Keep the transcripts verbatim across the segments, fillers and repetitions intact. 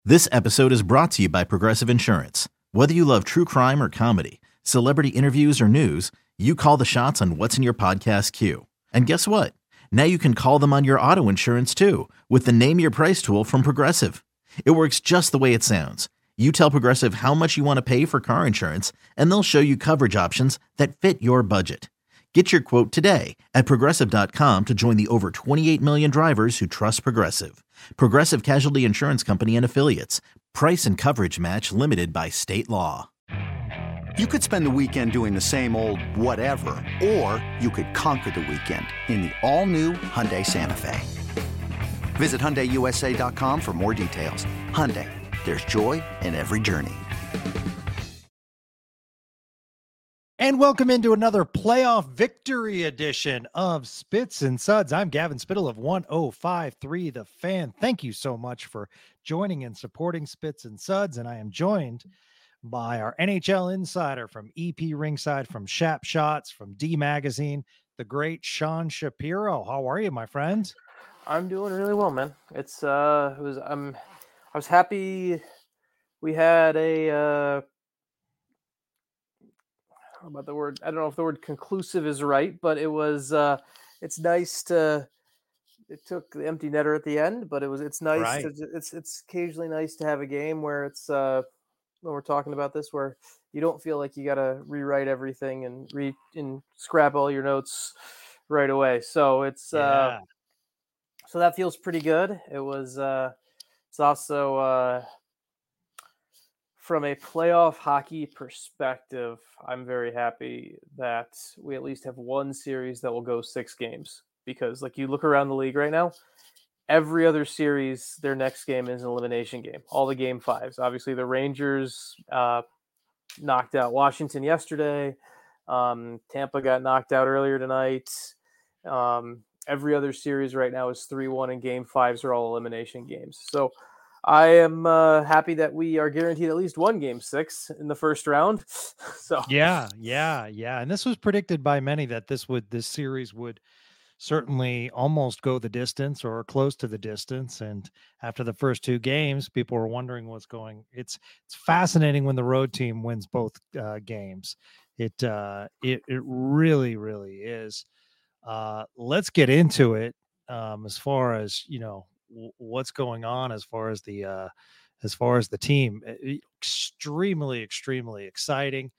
This episode is brought to you by Progressive Insurance. Whether you love true crime or comedy, celebrity interviews or news, you call the shots on what's in your podcast queue. And guess what? Now you can call them on your auto insurance too with the Name Your Price tool from Progressive. It works just the way it sounds. You tell Progressive how much you want to pay for car insurance, and they'll show you coverage options that fit your budget. Get your quote today at progressive dot com to join the over twenty-eight million drivers who trust Progressive. Progressive Casualty Insurance Company and Affiliates. Price and coverage match limited by state law. You could spend the weekend doing the same old whatever, or you could conquer the weekend in the all-new Hyundai Santa Fe. Visit Hyundai U S A dot com for more details. Hyundai, there's joy in every journey. And welcome into another playoff victory edition of Spits and Suds. I'm Gavin Spittle of one oh five point three The Fan. Thank you so much for joining and supporting Spits and Suds. And I am joined by our N H L insider from E P Ringside, from Shap Shots, from D Magazine, the great Sean Shapiro. How are you, my friend? I'm doing really well, man. It's uh, it was um, I was happy we had a uh. about the word I don't know if the word conclusive is right, but it was uh it's nice to it took the empty netter at the end, but it was it's nice Right. to, it's it's occasionally nice to have a game where it's uh when we're talking about this where you don't feel like you got to rewrite everything and re and scrap all your notes right away. So it's Yeah. uh so that feels pretty good. It was uh it's also uh from a playoff hockey perspective, I'm very happy that we at least have one series that will go six games, because like you look around the league right now, every other series, their next game is an elimination game. All the game fives. Obviously, the Rangers uh, knocked out Washington yesterday. Um, Tampa got knocked out earlier tonight. Um, every other series right now is three one, and game fives are all elimination games. So I am uh, happy that we are guaranteed at least one game six in the first round. So Yeah, yeah, yeah. And this was predicted by many that this would this series would certainly almost go the distance or close to the distance. And after the first two games, people were wondering what's going. It's it's fascinating when the road team wins both uh, games. It uh, it it really really is. Uh, let's get into it. Um, as far as you know, w- what's going on as far as the uh, as far as the team, E- extremely extremely exciting.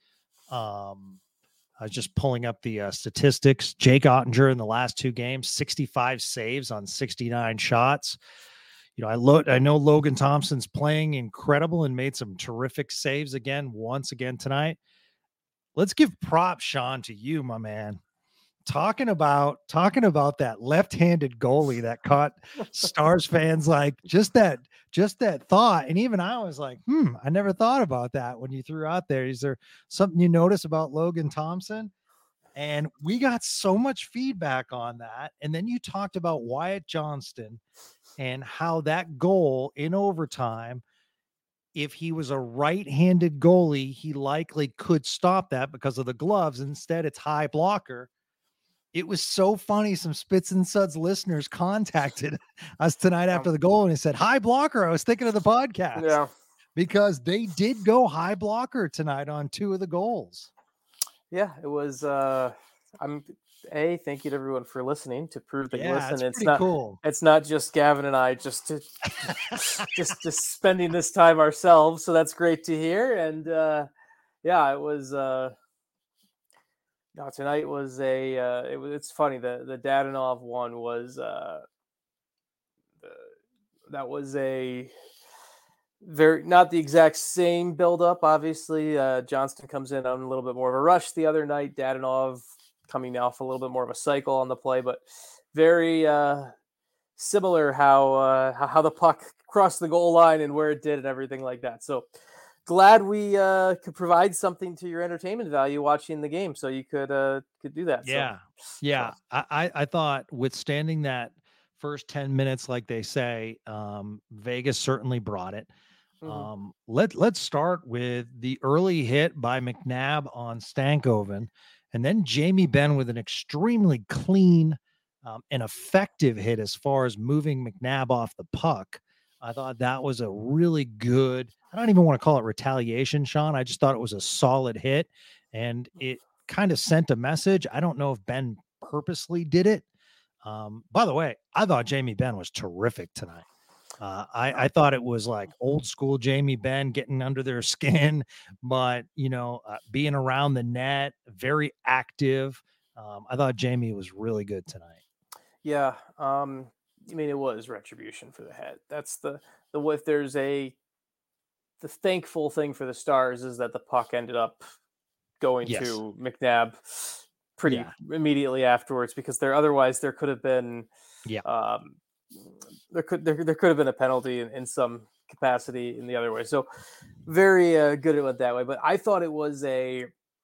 Um, I was just pulling up the uh, statistics. Jake Ottinger in the last two games, sixty-five saves on sixty-nine shots. You know, I look, I know Logan Thompson's playing incredible and made some terrific saves again, once again tonight. Let's give props, Sean, to you, my man. Talking about talking about that left-handed goalie that caught Stars fans like just that just that thought. And even I was like, hmm, I never thought about that when you threw out there. Is there something you notice about Logan Thompson? And we got so much feedback on that. And then you talked about Wyatt Johnston and how that goal in overtime, if he was a right-handed goalie, he likely could stop that because of the gloves. Instead, it's high blocker. It was so funny. Some Spits and Suds listeners contacted us tonight after the goal and they said, "High blocker." I was thinking of the podcast. yeah, Because they did go high blocker tonight on two of the goals. yeah, it was. Uh, I'm a thank you to everyone for listening to prove that you Yeah, listen. it's It's pretty not cool. it's not just Gavin and I just to, just just spending this time ourselves. So that's great to hear. And uh, yeah, it was. Uh, No, tonight was a. Uh, it was. It's funny. The the Dadonov one was. Uh, the, that was a very not the exact same build up. Obviously, uh, Johnston comes in on a little bit more of a rush the other night. Dadonov coming off a little bit more of a cycle on the play, but very uh, similar how, uh, how how the puck crossed the goal line and where it did and everything like that. So. Glad we uh, could provide something to your entertainment value watching the game, so you could uh, could do that. Yeah, so, yeah. So. I, I I thought withstanding that first ten minutes, like they say, um, Vegas certainly brought it. Mm-hmm. Um, let let's start with the early hit by McNabb on Stankoven, and then Jamie Benn with an extremely clean um, and effective hit as far as moving McNabb off the puck. I thought that was a really good, I don't even want to call it retaliation, Sean. I just thought it was a solid hit, and it kind of sent a message. I don't know if Ben purposely did it. Um, by the way, I thought Jamie Benn was terrific tonight. Uh, I, I thought it was like old school Jamie Benn getting under their skin, but, you know, uh, being around the net, very active. Um, I thought Jamie was really good tonight. Yeah. Um, I mean, it was retribution for the head. That's the, the, if there's a, the thankful thing for the Stars is that the puck ended up going Yes. to McNabb pretty Yeah. immediately afterwards, because there, otherwise there could have been, Yeah. um, there could, there, there could have been a penalty in, in some capacity in the other way. So very uh, good at it that way. But I thought it was a,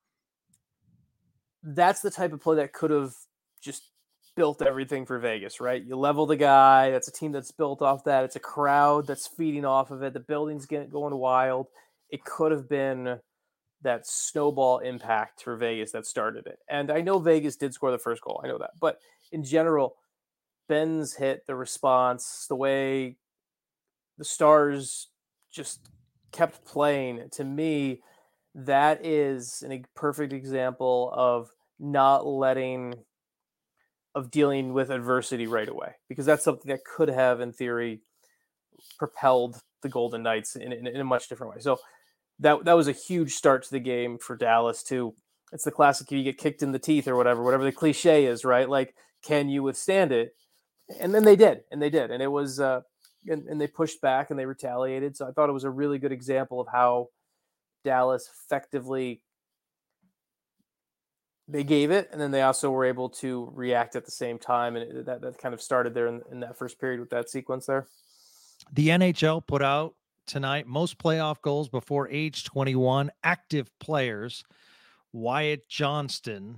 that's the type of play that could have just built everything for Vegas, right? You level the guy. That's a team that's built off that. It's a crowd that's feeding off of it. The building's getting going wild. It could have been that snowball impact for Vegas that started it. And I know Vegas did score the first goal. I know that. But in general, Ben's hit, the response, the way the Stars just kept playing, to me, that is a perfect example of not letting, of dealing with adversity right away, because that's something that could have, in theory, propelled the Golden Knights in, in, in a much different way. So that that was a huge start to the game for Dallas too. It's the classic, you get kicked in the teeth or whatever, whatever the cliche is, right? Like, can you withstand it? And then they did, and they did. And it was, uh, and, and they pushed back and they retaliated. So I thought it was a really good example of how Dallas effectively, they gave it, and then they also were able to react at the same time. And it, that, that kind of started there in, in that first period with that sequence there. The N H L put out tonight most playoff goals before age twenty-one, active players. Wyatt Johnston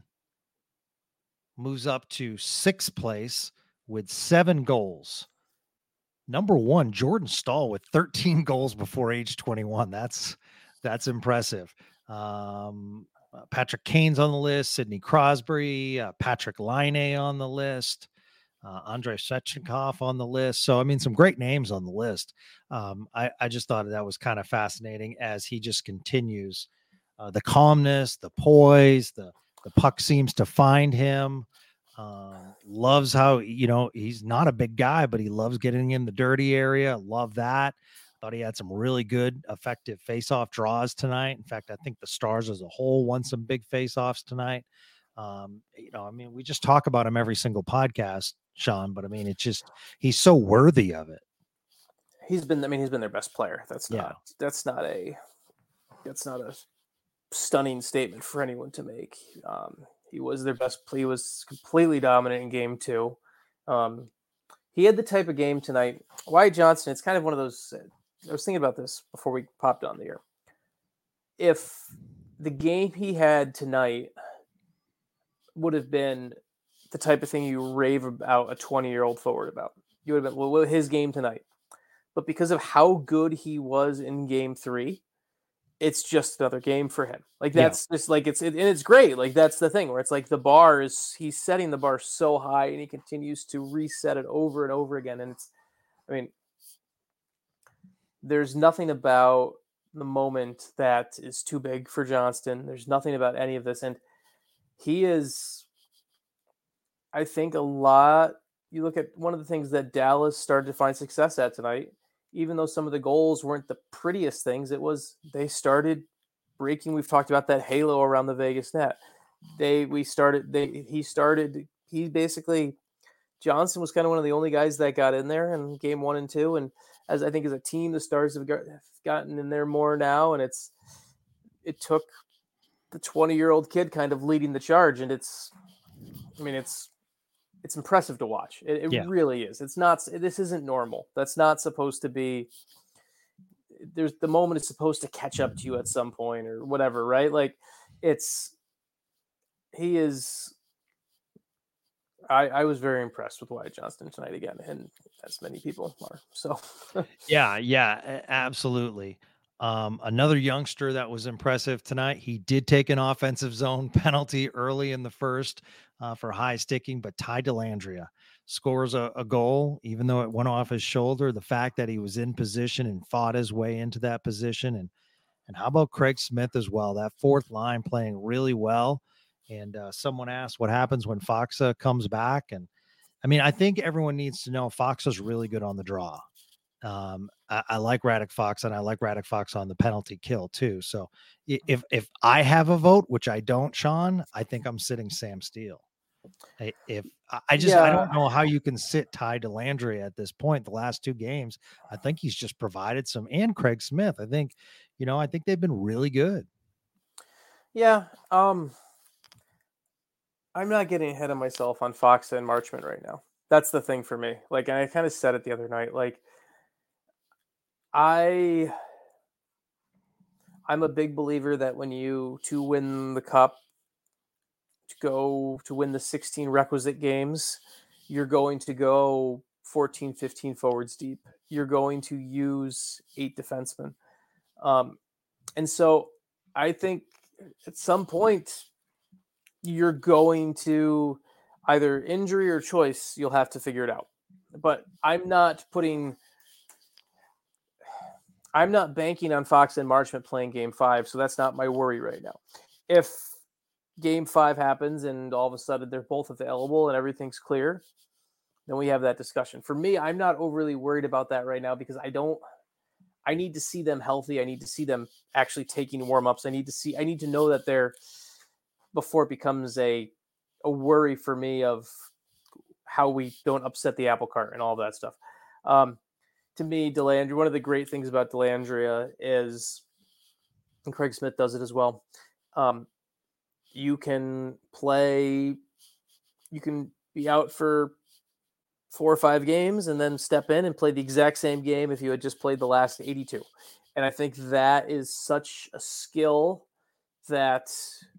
moves up to sixth place with seven goals. Number one, Jordan Staal with thirteen goals before age twenty-one. That's that's impressive. Um, uh, Patrick Kane's on the list, Sidney Crosby, uh, Patrick Laine on the list, uh, Andrei Svechnikov on the list. So, I mean, some great names on the list. Um, I, I just thought that was kind of fascinating as he just continues. Uh, the calmness, the poise, the, the puck seems to find him. Uh, loves how, you know, he's not a big guy, but he loves getting in the dirty area. Love that. Thought he had some really good, effective face-off draws tonight. In fact, I think the Stars as a whole won some big face-offs tonight. Um, you know, I mean, we just talk about him every single podcast, Sean, but I mean, it's just, he's so worthy of it. He's been, I mean, he's been their best player. That's not, Yeah. that's not a, that's not a stunning statement for anyone to make. Um, he was their best play. He was completely dominant in game two. Um, he had the type of game tonight. Wyatt Johnston, it's kind of one of those, I was thinking about this before we popped on the air. If the game he had tonight would have been the type of thing you rave about a twenty-year-old forward about, you would have been, well, his game tonight. But because of how good he was in game three, it's just another game for him. Like, that's yeah. just like, it's, it, and it's great. Like, that's the thing where it's like the bar is, he's setting the bar so high and he continues to reset it over and over again. And it's, I mean, there's nothing about the moment that is too big for Johnston. There's nothing about any of this. And he is, I think, a lot, you look at one of the things that Dallas started to find success at tonight, even though some of the goals weren't the prettiest things, it was, they started breaking. We've talked about that halo around the Vegas net. They, we started, they, he started, he basically, Johnston was kind of one of the only guys that got in there in game one and two. And as I think as a team, the Stars have, got, have gotten in there more now. And it's, it took the twenty year old kid kind of leading the charge. And it's, I mean, it's, it's impressive to watch. It, it yeah. really is. It's not, this isn't normal. That's not supposed to be, there's the moment is supposed to catch up to you at some point or whatever, right? Like, it's, he is, I, I was very impressed with Wyatt Johnston tonight again, and as many people are. So, yeah, yeah, absolutely. Um, another youngster that was impressive tonight. He did take an offensive zone penalty early in the first uh, for high sticking, but Ty Dellandrea scores a, a goal, even though it went off his shoulder. The fact that he was in position and fought his way into that position. And, and how about Craig Smith as well? That fourth line playing really well. And uh, someone asked what happens when Faksa comes back. And I mean, I think everyone needs to know Faksa's really good on the draw. Um, I, I like Radek Faksa, and I like Radek Faksa on the penalty kill too. So if, if I have a vote, which I don't, Sean, I think I'm sitting Sam Steele. I, if I just, Yeah. I don't know how you can sit Ty Dellandrea at this point. The last two games, I think he's just provided some, and Craig Smith. I think, you know, I think they've been really good. Yeah. Um, I'm not getting ahead of myself on Faksa and Marchment right now. That's the thing for me. Like, and I kind of said it the other night, like I, I'm a big believer that when you, to win the cup, to go to win the sixteen requisite games, you're going to go fourteen, fifteen forwards deep. You're going to use eight defensemen. Um, and so I think at some point you're going to either injury or choice, you'll have to figure it out. But I'm not putting, I'm not banking on Faksa and Marchment playing game five. So that's not my worry right now. If game five happens and all of a sudden they're both available and everything's clear, then we have that discussion. For me, I'm not overly worried about that right now because I don't, I need to see them healthy. I need to see them actually taking warm-ups. I need to see, I need to know that they're, before it becomes a, a worry for me of how we don't upset the apple cart and all of that stuff. Um, to me, Dellandrea, one of the great things about Dellandrea is, and Craig Smith does it as well, um, you can play, you can be out for four or five games and then step in and play the exact same game if you had just played the last eighty-two. And I think that is such a skill that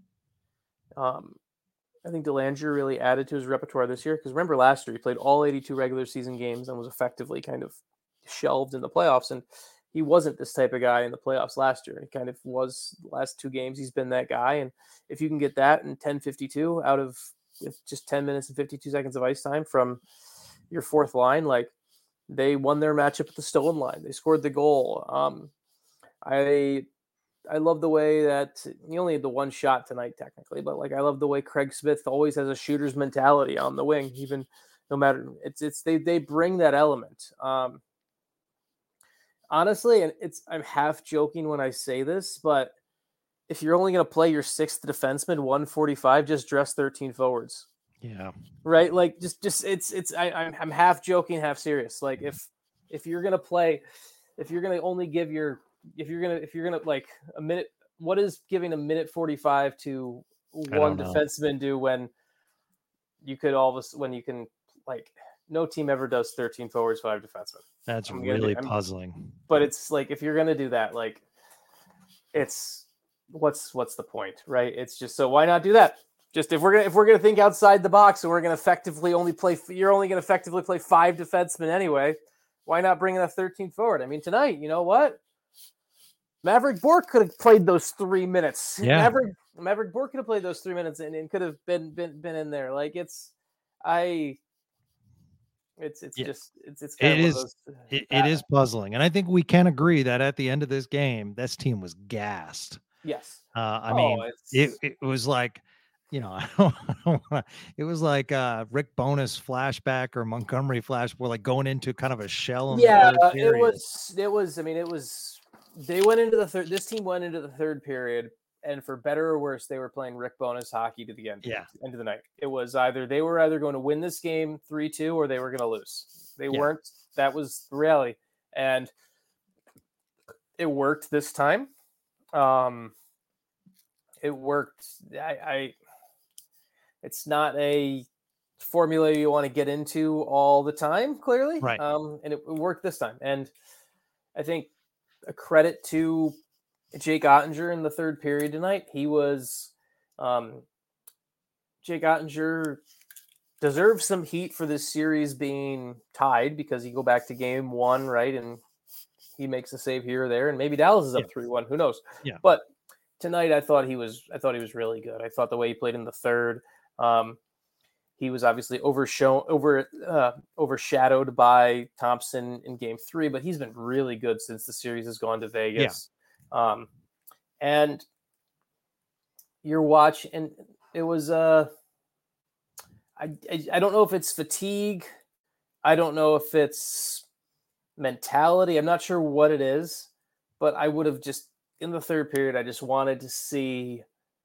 um, I think Dellandrea really added to his repertoire this year. Because remember last year, he played all eighty-two regular season games and was effectively kind of shelved in the playoffs. And he wasn't this type of guy in the playoffs last year. He kind of was the last two games. He's been that guy. And if you can get that in ten fifty-two out of just ten minutes and fifty-two seconds of ice time from your fourth line, like they won their matchup at the Stone line. They scored the goal. Um, I, I love the way that he only had the one shot tonight technically, but like, I love the way Craig Smith always has a shooter's mentality on the wing, even no matter it's, it's, they, they bring that element. Um, Honestly, and it's I'm half joking when I say this, but if you're only going to play your sixth defenseman, one forty-five, just dress thirteen forwards. Yeah. Right. Like just, just it's, it's, I, I'm, I'm half joking, half serious. Like if, if you're going to play, if you're going to only give your, if you're going to, if you're going to like a minute, what is giving a minute forty-five to one defenseman do when you could all of a, when you can like, no team ever does thirteen forwards, five defensemen. That's I'm really be, puzzling. But it's like, if you're going to do that, like it's what's, what's the point, right? It's just, so why not do that? Just if we're going to, if we're going to think outside the box and we're going to effectively only play, you're only going to effectively play five defensemen anyway. Why not bring in a thirteenth forward? I mean, tonight, you know what? Maverick Bourque could have played those three minutes. Yeah. Maverick, Maverick Bourque could have played those three minutes and, and could have been, been, been in there. Like it's, I, It's it's yeah. just it's it's kind it of is those, it, it is puzzling, and I think we can agree that at the end of this game, this team was gassed. Yes, uh, I oh, mean it it was like, you know, I don't, I don't wanna, it was like uh, Rick Bowness flashback or Montgomery flash, where like going into kind of a shell. In yeah, the third it was it was. I mean, it was. They went into the third. This team went into the third period. And for better or worse, they were playing Rick Bowness hockey to the end, yeah. end of the night. It was either they were either going to win this game three two or they were going to lose. They yeah. weren't. That was the reality. And it worked this time. Um, it worked. I, I it's not a formula you want to get into all the time, clearly. Right. Um, and it, it worked this time. And I think a credit to Jake Ottinger in the third period tonight. He was um, Jake Ottinger deserves some heat for this series being tied because you go back to game one, right? And he makes a save here or there, and maybe Dallas is up three one. Who knows? Yeah. But tonight, I thought he was. I thought he was really good. I thought the way he played in the third. Um, He was obviously overshown, over uh, overshadowed by Thompson in Game Three, but he's been really good since the series has gone to Vegas. Yeah. Um, and your watch, and it was uh, I, I I don't know if it's fatigue, I don't know if it's mentality. I'm not sure what it is, but I would have just in the third period, I just wanted to see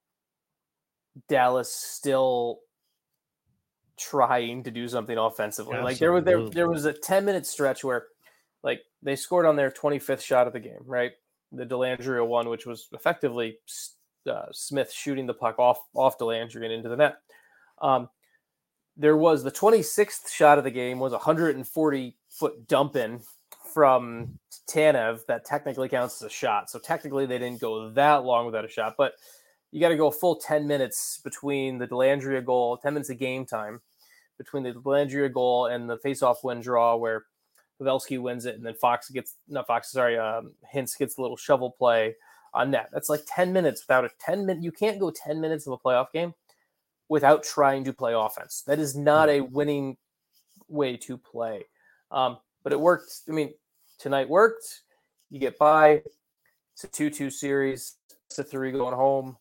Dallas still trying to do something offensively. Absolutely. Like there was there there was a ten minute stretch where like they scored on their twenty-fifth shot of the game, right? The Dellandrea one, which was effectively uh, Smith shooting the puck off off Dellandrea and into the net. Um, there was the twenty-sixth shot of the game was a one hundred forty foot dump in from Tanev that technically counts as a shot. So technically they didn't go that long without a shot, but you got to go a full ten minutes between the Dellandrea goal, ten minutes of game time between the Dellandrea goal and the faceoff win draw where Pavelski wins it. And then Fox gets, not Fox, sorry, um, Hintz gets the little shovel play on net. That's like ten minutes without a ten minute. You can't go ten minutes of a playoff game without trying to play offense. That is not a winning way to play. Um, but it worked. I mean, tonight worked. You get by. It's a two two series. It's a three going home.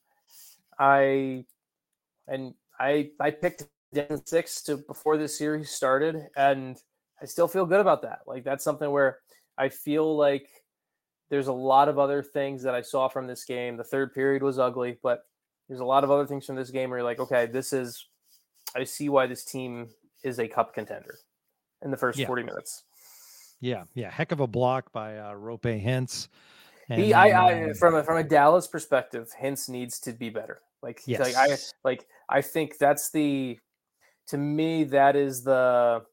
I and I I picked Denton six to before this series started, and I still feel good about that. Like that's something where I feel like there's a lot of other things that I saw from this game. The third period was ugly, but there's a lot of other things from this game where you're like, okay, this is I see why this team is a cup contender in the first yeah. forty minutes. Yeah, yeah, heck of a block by uh, Rope Hintz. And he, I, I, from a, from a Dallas perspective, Hintz needs to be better. Like, yes. like I, like I think that's the, to me, that is the.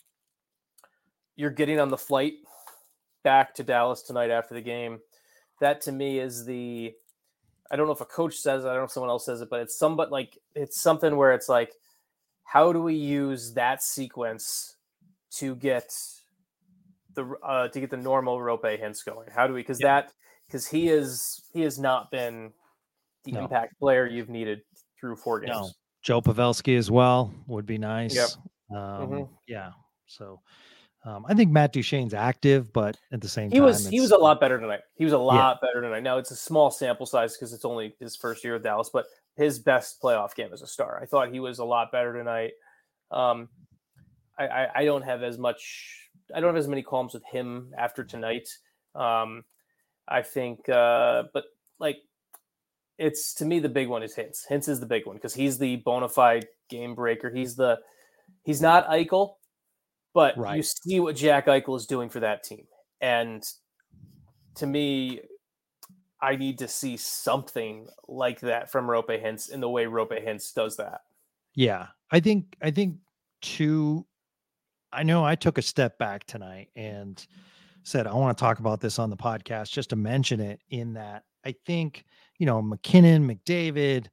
You're getting on the flight back to Dallas tonight after the game. That to me is the. I don't know if a coach says it, I don't know if someone else says it, but it's somewhat like it's something where it's like, how do we use that sequence to get the uh, to get the normal Rope Hintz going? How do we? Because yeah. that. Because he is he has not been the no. impact player you've needed through four games. No. Joe Pavelski as well would be nice. Yep. Um, mm-hmm. Yeah. So um, I think Matt Duchene's active, but at the same he time, was he was a lot better tonight. He was a lot yeah. better tonight. Now it's a small sample size because it's only his first year with Dallas, but his best playoff game as a star. I thought he was a lot better tonight. Um, I, I, I don't have as much. I don't have as many qualms with him after tonight. Um, I think, uh, but like, it's to me the big one is Hintz. Hintz is the big one because he's the bona fide game breaker. He's the, he's not Eichel, but right. you see what Jack Eichel is doing for that team, and to me, I need to see something like that from Rope Hintz in the way Rope Hintz does that. Yeah, I think I think too. I know I took a step back tonight and said, I want to talk about this on the podcast just to mention it in that I think, you know, McKinnon, McDavid,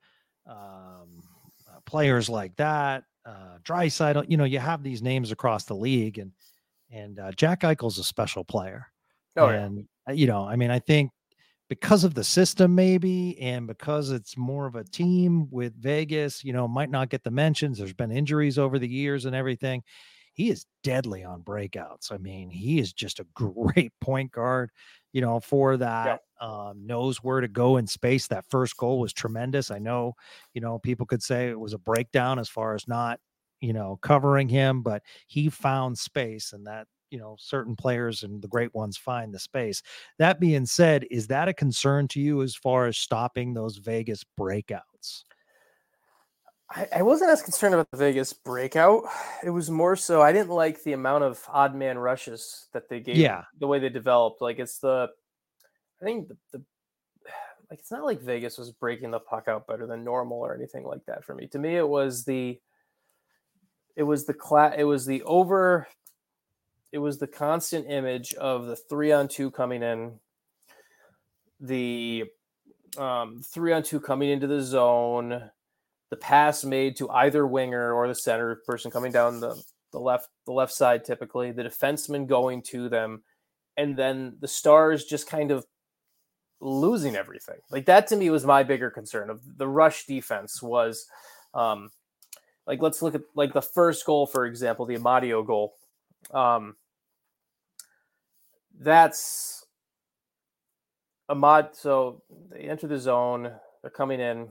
um, uh, players like that, uh, Draisaitl, you know, you have these names across the league and, and uh, Jack Eichel's a special player. Oh, and, yeah. you know, I mean, I think because of the system maybe, and because it's more of a team with Vegas, you know, might not get the mentions. There's been injuries over the years and everything. He is deadly on breakouts. I mean, he is just a great point guard, you know, for that, yep. um, knows where to go in space. That first goal was tremendous. I know, you know, people could say it was a breakdown as far as not, you know, covering him, but he found space, and that, you know, certain players and the great ones find the space. That being said, is that a concern to you as far as stopping those Vegas breakouts? I, I wasn't as concerned about the Vegas breakout. It was more so I didn't like the amount of odd man rushes that they gave. Yeah, the way they developed. Like it's the, I think the, the like it's not like Vegas was breaking the puck out better than normal or anything like that for me. To me, it was the, it was the class. It was the over. It was the constant image of the three on two coming in, the um, three on two coming into the zone. The pass made to either winger or the center person coming down the, the left the left side, typically the defenseman going to them, and then the Stars just kind of losing everything. Like that to me was my bigger concern. Of the rush defense was, um, like let's look at like the first goal, for example, the Amadio goal. Um, that's Amad. So they enter the zone. They're coming in.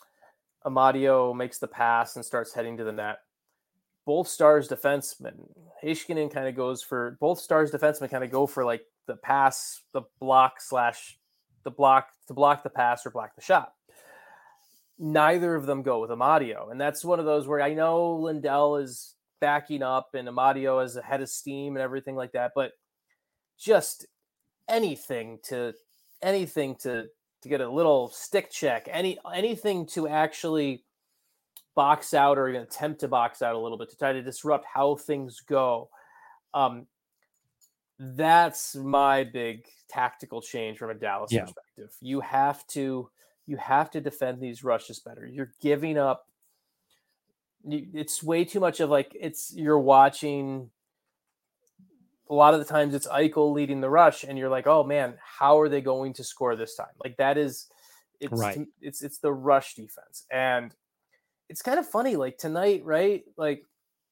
Amadio makes the pass and starts heading to the net. Both Stars defensemen, Heiskanen kind of goes for both Stars defensemen kind of go for like the pass, the block slash the block to block the pass or block the shot. Neither of them go with Amadio. And that's one of those where I know Lindell is backing up and Amadio is ahead of steam and everything like that, but just anything to anything to to get a little stick check, any anything to actually box out or even attempt to box out a little bit to try to disrupt how things go. Um, that's my big tactical change from a Dallas yeah. perspective. You have to you have to defend these rushes better. You're giving up. It's way too much of like it's you're watching. A lot of the times it's Eichel leading the rush, and you're like, oh man, how are they going to score this time? Like that is, it's right. it's it's the rush defense, and it's kind of funny. Like tonight, right? Like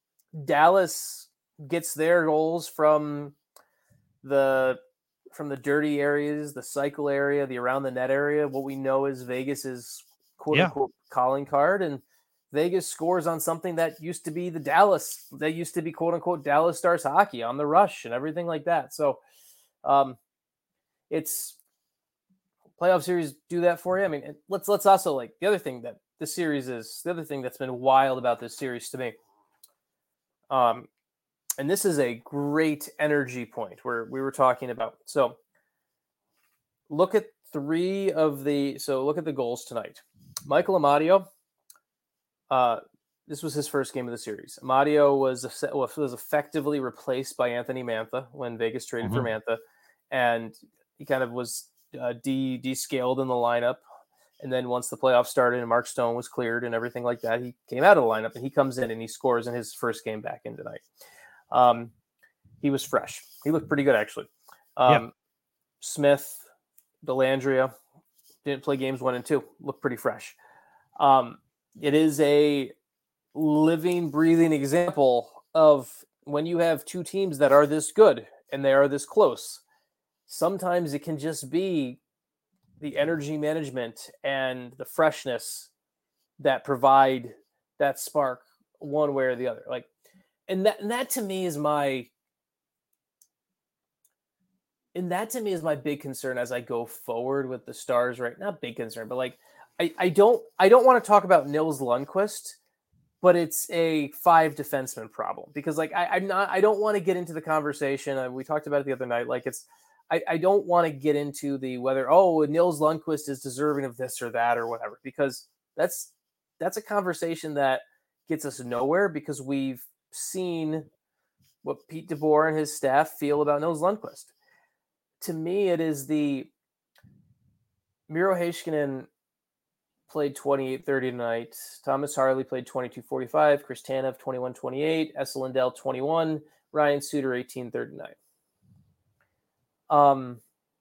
Dallas gets their goals from the from the dirty areas, the cycle area, the around the net area. What we know is Vegas is quote yeah. unquote calling card, and Vegas scores on something that used to be the Dallas, that used to be quote unquote Dallas Stars hockey on the rush and everything like that. So um, it's playoff series do that for you. I mean, let's, let's also like the other thing that this series is the other thing that's been wild about this series to me. Um, and this is a great energy point where we were talking about. So look at three of the, so look at the goals tonight. Michael Amadio, Uh, this was his first game of the series. Amadio was was effectively replaced by Anthony Mantha when Vegas traded mm-hmm. for Mantha, and he kind of was uh, de descaled in the lineup. And then once the playoffs started and Mark Stone was cleared and everything like that, he came out of the lineup and he comes in and he scores in his first game back in tonight. Um, he was fresh. He looked pretty good actually. Um, yeah. Smith, Dellandrea didn't play games one and two. Looked pretty fresh. Um, It is a living, breathing example of when you have two teams that are this good and they are this close. Sometimes it can just be the energy management and the freshness that provide that spark one way or the other. Like, and that, and that to me is my, and that to me is my big concern as I go forward with the Stars, right? Not big concern, but like, I, I don't I don't want to talk about Nils Lundqvist, but it's a five defenseman problem because like I, I'm not I don't want to get into the conversation. Uh, we talked about it the other night. Like it's I, I don't want to get into the whether oh Nils Lundqvist is deserving of this or that or whatever because that's that's a conversation that gets us nowhere because we've seen what Pete DeBoer and his staff feel about Nils Lundqvist. To me, it is the Miro Heiskanen played twenty-eight thirty tonight. Thomas Harley played twenty-two forty-five. Chris Tanev twenty-one twenty-eight. Esa Lindell twenty-one. Ryan Suter eighteen thirty-nine. Um,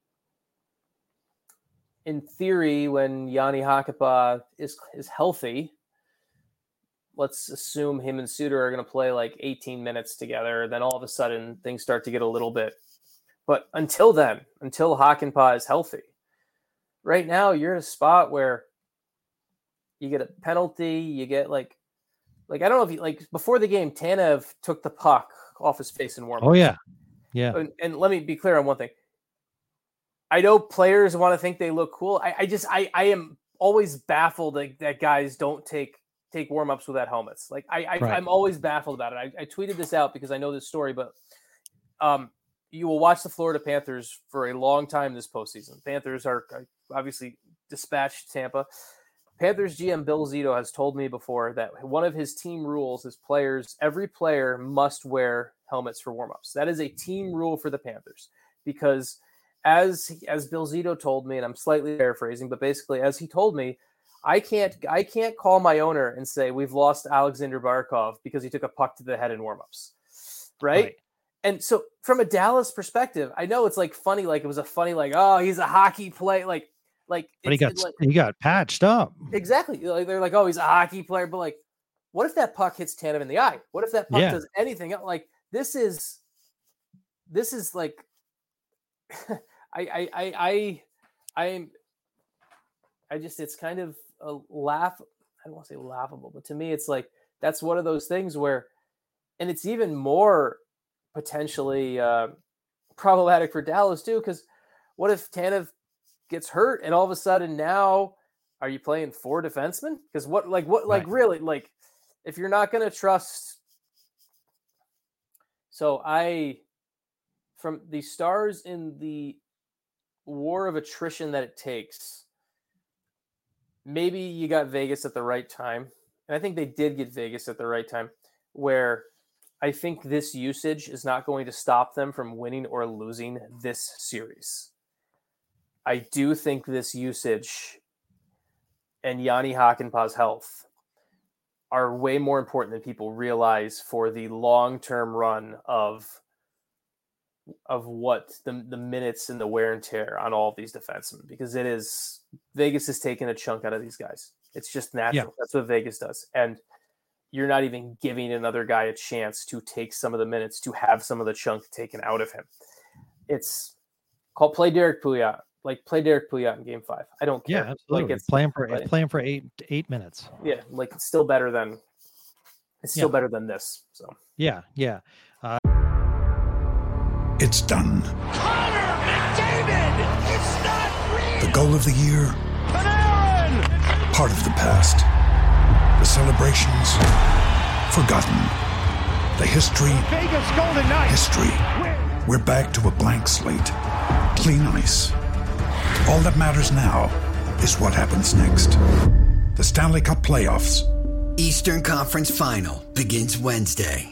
in theory, when Yanni Hakanpää is is healthy, let's assume him and Suter are going to play like eighteen minutes together. Then all of a sudden things start to get a little bit. But until then, until Hakanpää is healthy, right now you're in a spot where you get a penalty. You get like, like I don't know if you like before the game, Tanev took the puck off his face and warm. Oh yeah, yeah. And, and let me be clear on one thing. I know players want to think they look cool. I, I just I I am always baffled that, that guys don't take take warm ups without helmets. Like I, I right. I'm always baffled about it. I, I tweeted this out because I know this story, but um, you will watch the Florida Panthers for a long time this postseason. Panthers are obviously dispatched Tampa. Panthers G M Bill Zito has told me before that one of his team rules is players, every player must wear helmets for warmups. That is a team rule for the Panthers because as, as Bill Zito told me, and I'm slightly paraphrasing, but basically as he told me, I can't, I can't call my owner and say we've lost Alexander Barkov because he took a puck to the head in warmups. Right? right. And so from a Dallas perspective, I know it's like funny, like it was a funny, like, oh, he's a hockey play. Like, Like, but he got like, he got patched up. Exactly. Like they're like, oh, he's a hockey player, but like, what if that puck hits Tanev in the eye? What if that puck Yeah. does anything else? Like this is, this is like, I, I, I, I, I am, I just, it's kind of a laugh. I don't want to say laughable, but to me, it's like, that's one of those things where, and it's even more potentially uh, problematic for Dallas too. Cause what if Tanev gets hurt and all of a sudden now are you playing four defensemen? Cause what, like, what, like Right. really, like if you're not going to trust. So I, from the Stars in the war of attrition that it takes, maybe you got Vegas at the right time. And I think they did get Vegas at the right time, where I think this usage is not going to stop them from winning or losing this series. I do think this usage and Yanni Hakanpää's health are way more important than people realize for the long-term run of of what the, the minutes and the wear and tear on all of these defensemen, because it is Vegas is taking a chunk out of these guys. It's just natural. Yeah. That's what Vegas does. And you're not even giving another guy a chance to take some of the minutes, to have some of the chunk taken out of him. It's called play Derek Pouliot. Like play Derek Pouliot in game five. I don't care. Yeah, absolutely. Like it's playing for like, playing for eight eight minutes. Yeah, like it's still better than it's still yeah. better than this. So yeah, yeah. Uh, it's done. Connor McDavid! It's not real! The goal of the year. Panarin! Part of the past. The celebrations. Forgotten. The history. Vegas Golden Knights. History. Win. We're back to a blank slate. Clean ice. All that matters now is what happens next. The Stanley Cup playoffs. Eastern Conference Final begins Wednesday.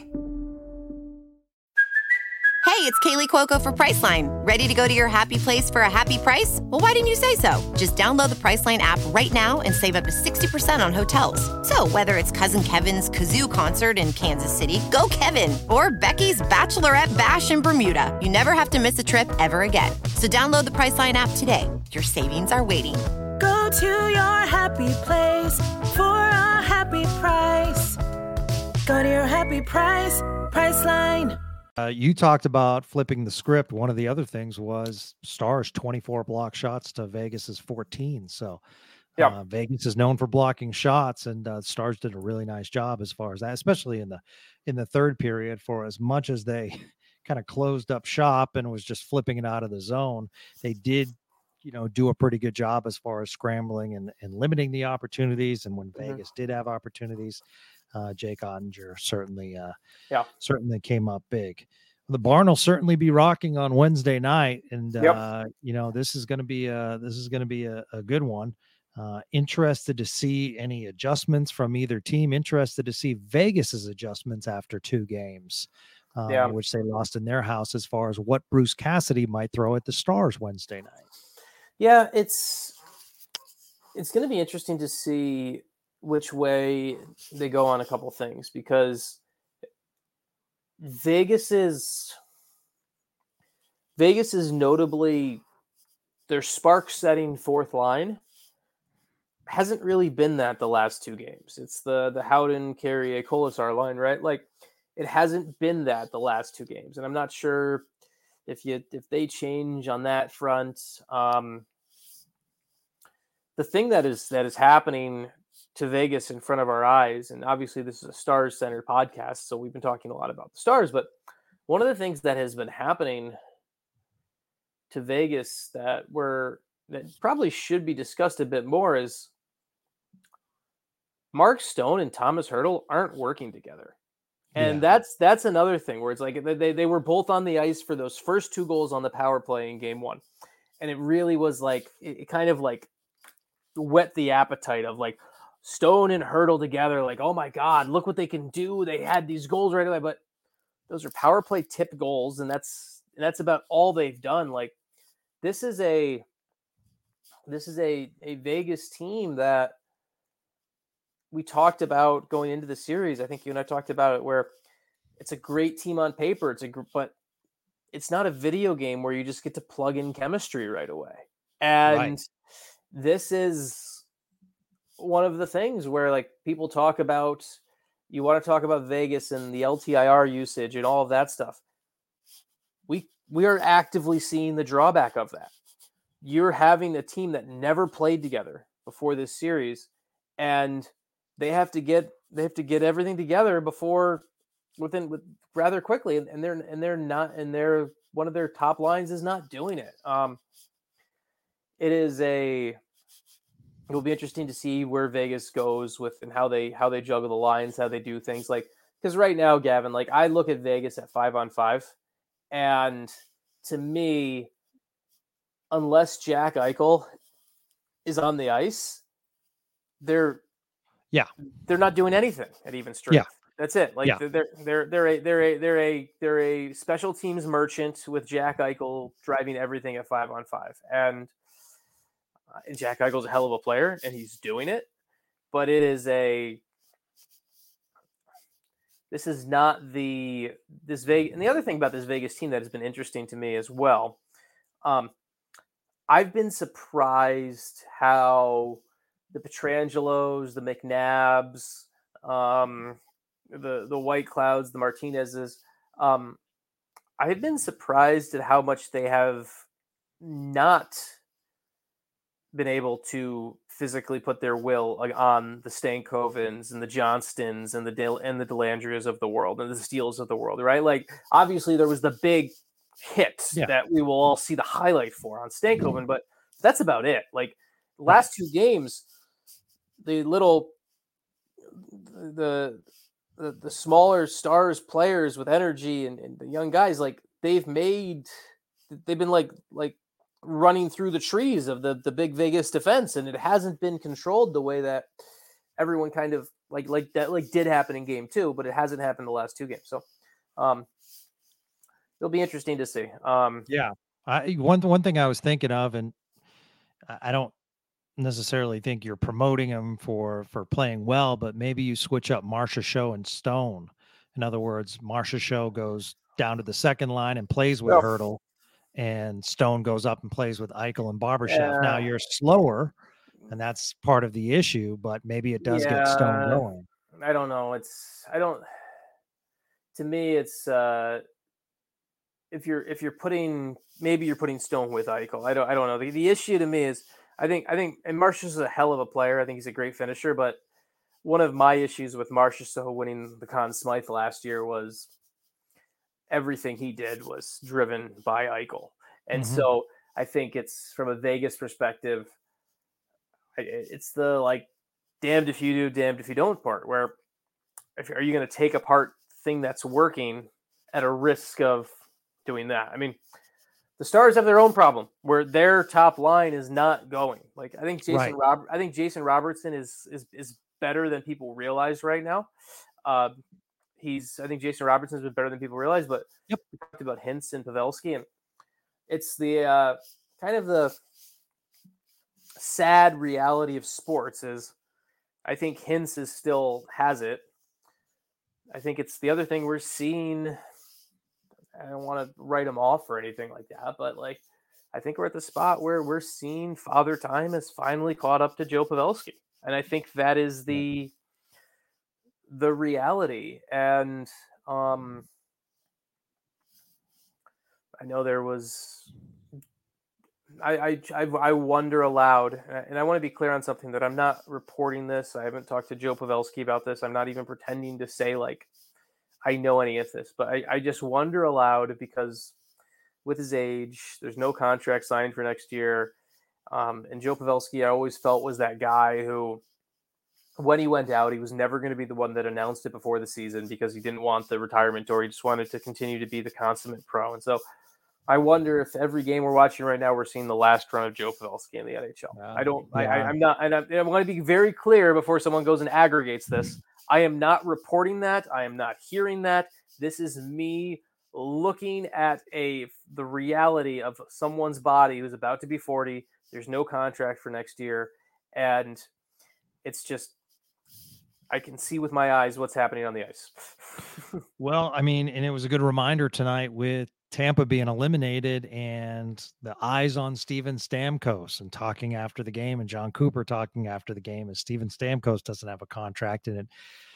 Hey, it's Kaylee Cuoco for Priceline. Ready to go to your happy place for a happy price? Well, why didn't you say so? Just download the Priceline app right now and save up to sixty percent on hotels. So whether it's Cousin Kevin's Kazoo Concert in Kansas City, go Kevin, or Becky's Bachelorette Bash in Bermuda, you never have to miss a trip ever again. So download the Priceline app today. Your savings are waiting. Go to your happy place for a happy price. Go to your happy price, Priceline. Uh, you talked about flipping the script. One of the other things was Stars twenty-four block shots to Vegas's fourteen. So yeah. uh, Vegas is known for blocking shots, and uh, Stars did a really nice job as far as that, especially in the in the third period. For as much as they kind of closed up shop and was just flipping it out of the zone, they did, you know, do a pretty good job as far as scrambling and, and limiting the opportunities. And when mm-hmm. Vegas did have opportunities, Uh, Jake Ottinger certainly, uh, yeah, certainly came up big. The barn will certainly be rocking on Wednesday night, and yep. uh, you know this is going to be a this is going to be a, a good one. Uh, interested to see any adjustments from either team. Interested to see Vegas's adjustments after two games, uh, yeah. which they lost in their house. As far as what Bruce Cassidy might throw at the Stars Wednesday night. Yeah, it's it's going to be interesting to see which way they go on a couple things, because Vegas is Vegas is notably their spark setting fourth line hasn't really been that the last two games. It's the the Howden, Carrier, Kolasar line, right? Like it hasn't been that the last two games, and I'm not sure if you if they change on that front. Um, the thing that is that is happening to Vegas in front of our eyes, and obviously this is a Stars-centered podcast, so we've been talking a lot about the Stars, but one of the things that has been happening to Vegas that we're that probably should be discussed a bit more is Mark Stone and Thomas Hertl aren't working together. And yeah. that's that's another thing where it's like they, they were both on the ice for those first two goals on the power play in game one. And it really was like, it, it kind of like whet the appetite of like, Stone and Hertl together, like, oh my God, look what they can do. They had these goals right away, but those are power play tip goals, and that's that's about all they've done. Like, this is a this is a, a Vegas team that we talked about going into the series. I think you and I talked about it, where it's a great team on paper. It's a but it's not a video game where you just get to plug in chemistry right away. And right. this is one of the things where like people talk about You want to talk about Vegas and the L T I R usage and all of that stuff. We we are actively seeing the drawback of that. You're having a team that never played together before this series, and they have to get they have to get everything together before within with rather quickly, and, and they're and they're not and they're one of their top lines is not doing it. Um, it is a it will be interesting to see where Vegas goes with and how they how they juggle the lines, how they do things. Like, because right now, Gavin, like I look at Vegas at five on five, and to me, unless Jack Eichel is on the ice, they're yeah they're not doing anything at even strength. Yeah. That's it. Like yeah. they're they're they're a they're a they're a they're a special teams merchant with Jack Eichel driving everything at five on five, and. And Jack Eichel's a hell of a player, and he's doing it. But it is a this is not the this Vegas. And the other thing about this Vegas team that has been interesting to me as well, um, I've been surprised how the Petrangelos, the McNabbs, um, the the White Clouds, the Martinezes. Um, I've been surprised at how much they have not been able to physically put their will on the Stankovens and the Johnstons and the Del- and the Delandrias of the world and the Steels of the world, right? Like, obviously there was the big hit yeah. that we will all see the highlight for on Stankoven, but that's about it. Like, last two games, the little the the, the smaller stars players with energy and, and the young guys, like they've made they've been like like running through the trees of the, the big Vegas defense, and it hasn't been controlled the way that everyone kind of like like that like did happen in game two, but it hasn't happened the last two games. So um, it'll be interesting to see. Um, yeah, I, one one thing I was thinking of, and I don't necessarily think you're promoting him for for playing well, but maybe you switch up Marchessault and Stone. In other words, Marchessault goes down to the second line and plays with Well, Hurdle, and Stone goes up and plays with Eichel and Barbashev. Uh, now you're slower, and that's part of the issue, but maybe it does yeah, get Stone going. I don't know. It's I don't. To me, it's uh, if you're if you're putting maybe you're putting Stone with Eichel. I don't I don't know. The, the issue to me is I think I think and Marchessault is a hell of a player. I think he's a great finisher, but one of my issues with Marchessault winning the Conn Smythe last year was everything he did was driven by Eichel. And mm-hmm. so I think it's from a Vegas perspective, it's the like damned if you do, damned if you don't part, where if, are you going to take apart thing that's working at a risk of doing that? I mean, the Stars have their own problem where their top line is not going. Like I think Jason right. Rob- I think Jason Robertson is is is better than people realize right now. Uh, He's, I think Jason Robertson's been better than people realize, but yep. we talked about Hintz and Pavelski, and it's the uh, kind of the sad reality of sports is I think Hintz is still has it. I think it's the other thing we're seeing. I don't want to write him off or anything like that, but like, I think we're at the spot where we're seeing Father Time has finally caught up to Joe Pavelski. And I think that is the, the reality. And um, I know there was, I, I, I wonder aloud, and I want to be clear on something that I'm not reporting this. I haven't talked to Joe Pavelski about this. I'm not even pretending to say like, I know any of this, but I, I just wonder aloud because with his age, there's no contract signed for next year. Um, and Joe Pavelski, I always felt was that guy who, when he went out, he was never going to be the one that announced it before the season because he didn't want the retirement tour. He just wanted to continue to be the consummate pro. And so I wonder if every game we're watching right now, we're seeing the last run of Joe Pavelski in the N H L. Uh, I don't, yeah. I, I'm not, and I'm, I'm going to be very clear before someone goes and aggregates this. I am not reporting that. I am not hearing that. This is me looking at a the reality of someone's body who's about to be forty. There's no contract for next year. And it's just, I can see with my eyes what's happening on the ice. Well, I mean, and it was a good reminder tonight with Tampa being eliminated and the eyes on Steven Stamkos and talking after the game, and John Cooper talking after the game as Steven Stamkos doesn't have a contract, and it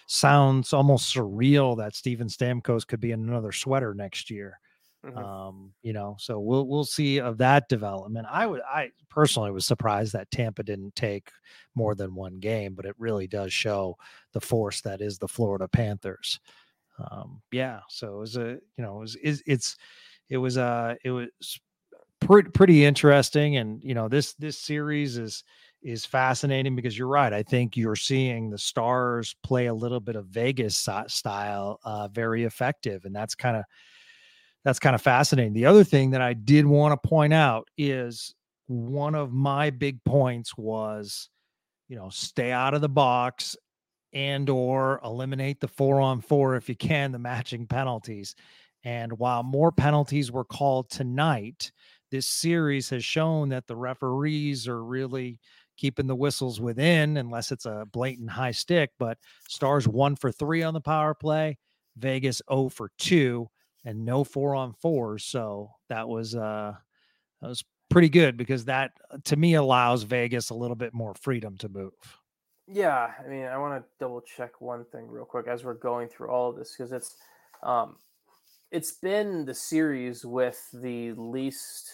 sounds almost surreal that Steven Stamkos could be in another sweater next year. Mhm. Um, you know, so we'll we'll see of that development. I would I personally was surprised that Tampa didn't take more than one game, but it really does show the force that is the Florida Panthers. Um, yeah, so it was a you know it was is it's it was uh it was pretty pretty interesting, and you know this this series is is fascinating because you're right. I think you're seeing the Stars play a little bit of Vegas si- style, uh, very effective, and that's kind of that's kind of fascinating. The other thing that I did want to point out is one of my big points was, you know, stay out of the box and or eliminate the four on four if you can, the matching penalties. And while more penalties were called tonight, this series has shown that the referees are really keeping the whistles within, unless it's a blatant high stick. But Stars one for three on the power play, Vegas zero for two, and no four on fours. So that was uh that was pretty good, because that to me allows Vegas a little bit more freedom to move. Yeah, I mean, I want to double check one thing real quick as we're going through all of this, because it's um it's been the series with the least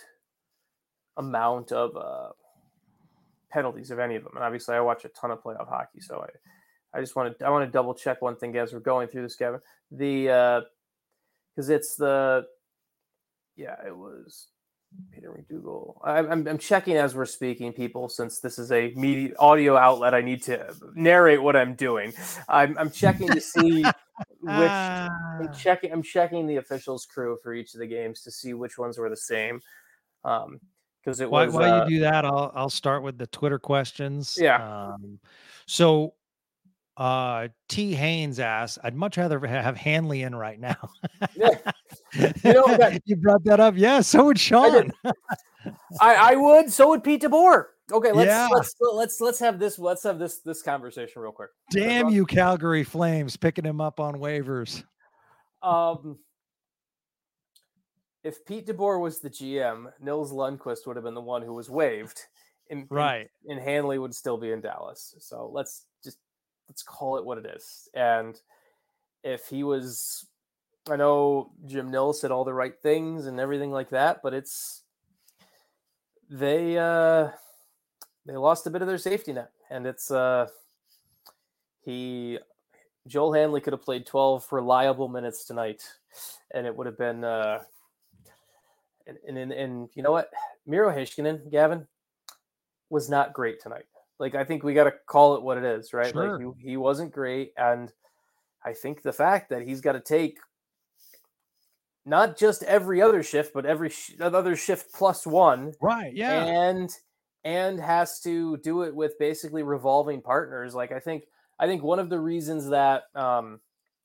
amount of uh penalties of any of them. And obviously I watch a ton of playoff hockey, so I I just want to I want to double check one thing as we're going through this, Gavin. The uh because it's the yeah, it was Peter McDougal. I'm, I'm I'm checking as we're speaking, people, since this is a media audio outlet. I need to narrate what I'm doing. I'm I'm checking to see which I'm checking. I'm checking the officials' crew for each of the games to see which ones were the same. Um, because it While, was. while uh, you do that, I'll I'll start with the Twitter questions. Yeah. Um, so uh T Haynes asks, I'd much rather have Hanley in right now. Yeah. You know that, you brought that up. Yeah, so would Sean. I, I, I would. So would Pete DeBoer. Okay, let's Yeah. let's let's let's have this let's have this this conversation real quick. Damn you, Calgary Flames, picking him up on waivers. Um, if Pete DeBoer was the G M, Nils Lundqvist would have been the one who was waived, and, Right. and, and Hanley would still be in Dallas. So let's just let's call it what it is. And if he was, I know Jim Nils said all the right things and everything like that, but it's they uh, they lost a bit of their safety net, and it's uh, he Joel Hanley could have played twelve reliable minutes tonight, and it would have been. Uh, and, and and and you know what, Miro Heiskanen, Gavin, was not great tonight. Like, I think we got to call it what it is, right? Sure. Like he, he wasn't great, and I think the fact that he's got to take not just every other shift, but every sh- other shift plus one, Right. Yeah. and and has to do it with basically revolving partners. Like, I think I think one of the reasons that um,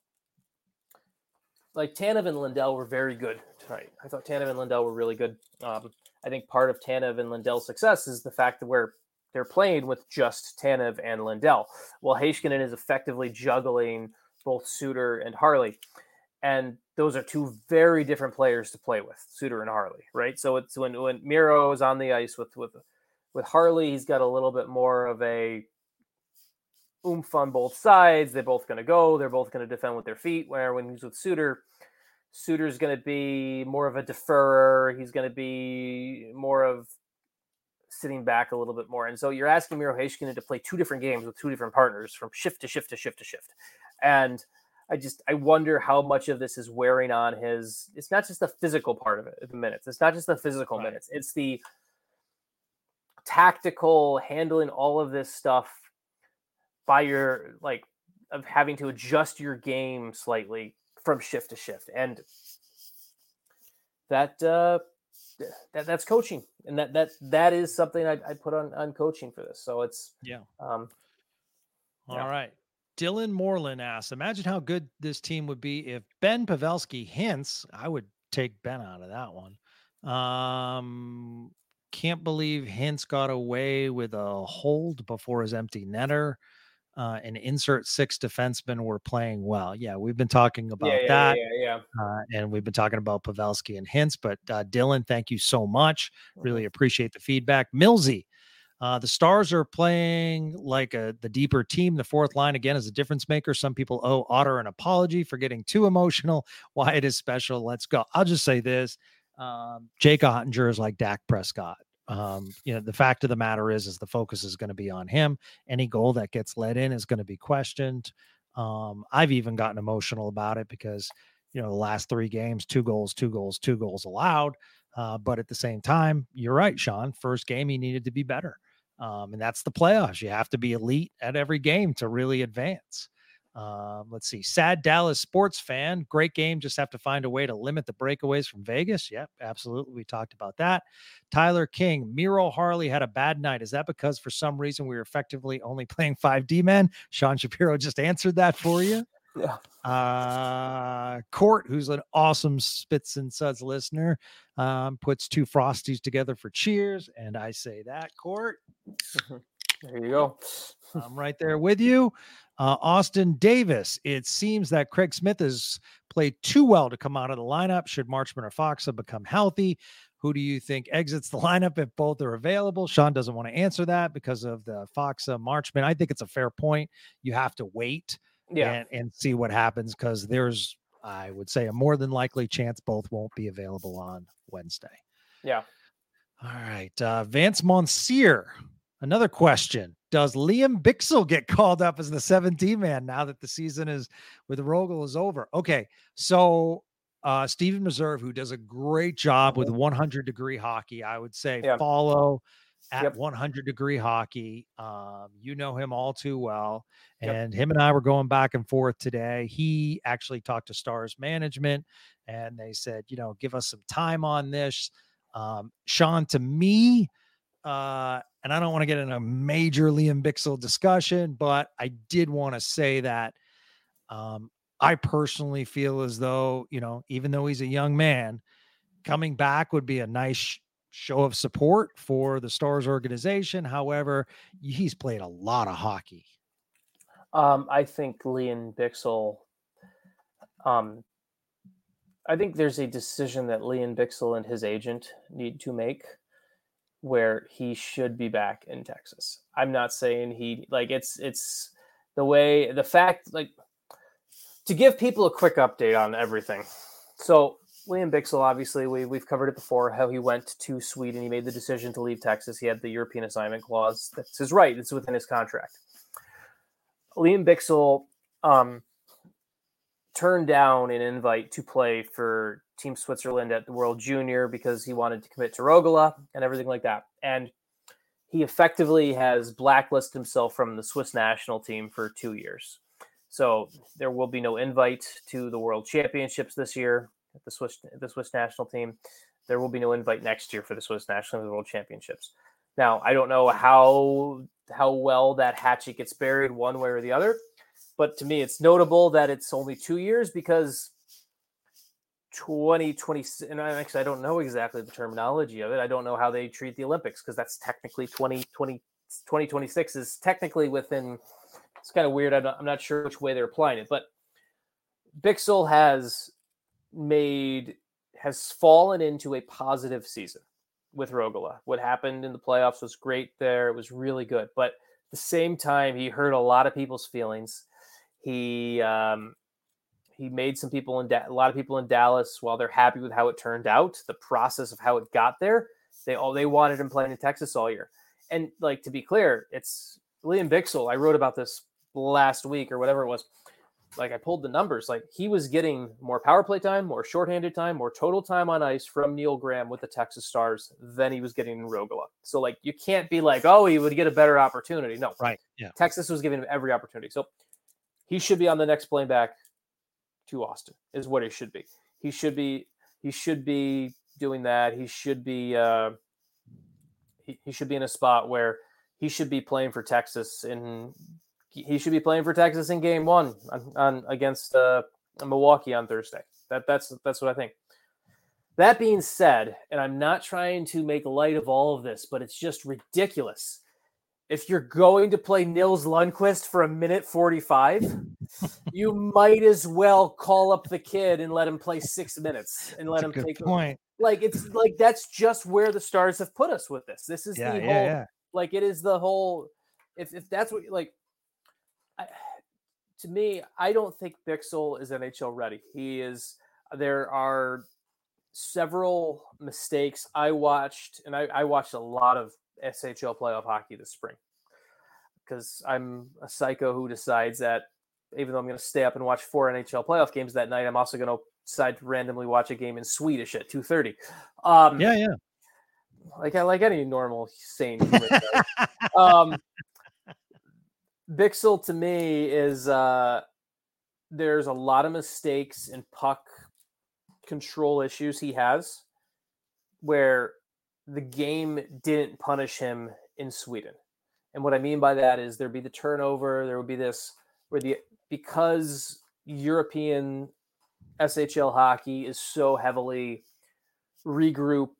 like Tanev and Lindell were very good tonight. I thought Tanev and Lindell were really good. Um, I think part of Tanev and Lindell's success is the fact that we're they're playing with just Tanev and Lindell, while Heiskanen is effectively juggling both Suter and Harley. And those are two very different players to play with, Suter and Harley, right? So it's when, when Miro is on the ice with, with, with Harley, he's got a little bit more of a oomph on both sides. They're both going to go. They're both going to defend with their feet. Where when he's with Suter, Suter's going to be more of a deferrer. He's going to be more of sitting back a little bit more. And so you're asking Miro Heiskanen to play two different games with two different partners from shift to shift to shift to shift. And I just, I wonder how much of this is wearing on his, it's not just the physical part of it, the minutes. It's not just the physical Right. minutes. It's the tactical handling all of this stuff by your, like, of having to adjust your game slightly from shift to shift. And that, uh, that that's coaching. And that, that, that is something I I put on, on coaching for this. So it's, Yeah. um, All yeah. right. Dylan Moreland asks, imagine how good this team would be if Ben Pavelski hints. I would take Ben out of that one. Um, can't believe Hintz got away with a hold before his empty netter. Uh, and insert six defensemen were playing well. Yeah, we've been talking about yeah, yeah, that. yeah, yeah, yeah. Uh, and we've been talking about Pavelski and Hintz. But uh, Dylan, thank you so much. Really appreciate the feedback. Millsy Uh, the Stars are playing like a the deeper team. The fourth line, again, is a difference maker. Some people owe Otter an apology for getting too emotional. Why it is special. Let's go. I'll just say this. Um, Jake Ottinger is like Dak Prescott. Um, you know, the fact of the matter is, is the focus is going to be on him. Any goal that gets let in is going to be questioned. Um, I've even gotten emotional about it because, you know, the last three games, two goals, two goals, two goals allowed. Uh, but at the same time, you're right, Sean. First game, he needed to be better. Um, and that's the playoffs. You have to be elite at every game to really advance. Um, let's see. Sad Dallas sports fan. Great game. Just have to find a way to limit the breakaways from Vegas. Yep, absolutely. We talked about that. Tyler King. Miro Harley had a bad night. Is that because for some reason we were effectively only playing five D men? Sean Shapiro just answered that for you. Yeah. Uh, Court, who's an awesome Spits and Suds listener, um, puts two Frosties together for cheers. And I say that, Court. There you go. I'm right there with you. Uh, Austin Davis. It seems that Craig Smith has played too well to come out of the lineup. Should Marchman or Foxa become healthy? Who do you think exits the lineup if both are available? Sean doesn't want to answer that because of the Foxa Marchman. I think it's a fair point. You have to wait. Yeah. And, and see what happens because there's, I would say, a more than likely chance both won't be available on Wednesday. Yeah. All right. Uh, Vance Monsieur, another question. Does Liam Bichsel get called up as the seventeen man now that the season is with Rogel is over? Okay. So uh, Steven Meserve, who does a great job with one hundred degree hockey, I would say yeah. follow at yep. one hundred degree hockey. Um, you know him all too well. And yep. him and I were going back and forth today. He actually talked to Stars management and they said, you know, give us some time on this. Um, Sean, to me, uh, and I don't want to get in a major Liam Bichsel discussion, but I did want to say that um, I personally feel as though, you know, even though he's a young man, coming back would be a nice show of support for the Stars organization. However, he's played a lot of hockey. Um, I think Liam Bichsel, um, I think there's a decision that Liam Bichsel and his agent need to make where he should be back in Texas. I'm not saying he like it's, it's the way, the fact, like to give people a quick update on everything. So Liam Bichsel, obviously, we, we've covered it before, how he went to Sweden. He made the decision to leave Texas. He had the European assignment clause. That's his right. It's within his contract. Liam Bichsel um, turned down an invite to play for Team Switzerland at the World Junior because he wanted to commit to Rogala and everything like that. And he effectively has blacklisted himself from the Swiss national team for two years. So there will be no invite to the World Championships this year. At the Swiss, the Swiss national team, there will be no invite next year for the Swiss national world championships. Now, I don't know how how well that hatchet gets buried one way or the other, but to me, it's notable that it's only two years because twenty twenty, and actually, I don't know exactly the terminology of it. I don't know how they treat the Olympics because that's technically twenty twenty, twenty twenty-six is technically within. It's kind of weird. I'm not, I'm not sure which way they're applying it, but Bichsel has made has fallen into a positive season with Rogala. What happened in the playoffs was great there. It was really good. But at the same time, he hurt a lot of people's feelings. He um, he made some people in da- a lot of people in Dallas, while they're happy with how it turned out, the process of how it got there, they all they wanted him playing in Texas all year. And like to be clear, it's Liam Bichsel. I wrote about this last week or whatever it was. Like I pulled the numbers, like he was getting more power play time, more shorthanded time, more total time on ice from Neil Graham with the Texas Stars than he was getting in Rogala. So like, you can't be like, oh, he would get a better opportunity. No, right. Yeah. Texas was giving him every opportunity. So he should be on the next plane back to Austin is what he should be. He should be, he should be doing that. He should be, uh, he, he should be in a spot where he should be playing for Texas in, He should be playing for Texas in game one on, on against uh, Milwaukee on Thursday. That that's that's what I think. That being said, and I'm not trying to make light of all of this, but it's just ridiculous. If you're going to play Nils Lundqvist for a minute forty-five, you might as well call up the kid and let him play six minutes and let that's him a good take point. Like it's like that's just where the Stars have put us with this. This is yeah, the yeah, whole. Yeah. Like it is the whole. If if that's what like, I, to me, I don't think Bixel is N H L ready. He is. There are several mistakes I watched, and I, I watched a lot of S H L playoff hockey this spring because I'm a psycho who decides that even though I'm going to stay up and watch four N H L playoff games that night, I'm also going to decide to randomly watch a game in Swedish at two thirty. Um, yeah, yeah. Like I like any normal sane human. um, Bixel to me is uh, there's a lot of mistakes and puck control issues he has where the game didn't punish him in Sweden. And what I mean by that is there'd be the turnover, there would be this where the because European S H L hockey is so heavily regroup,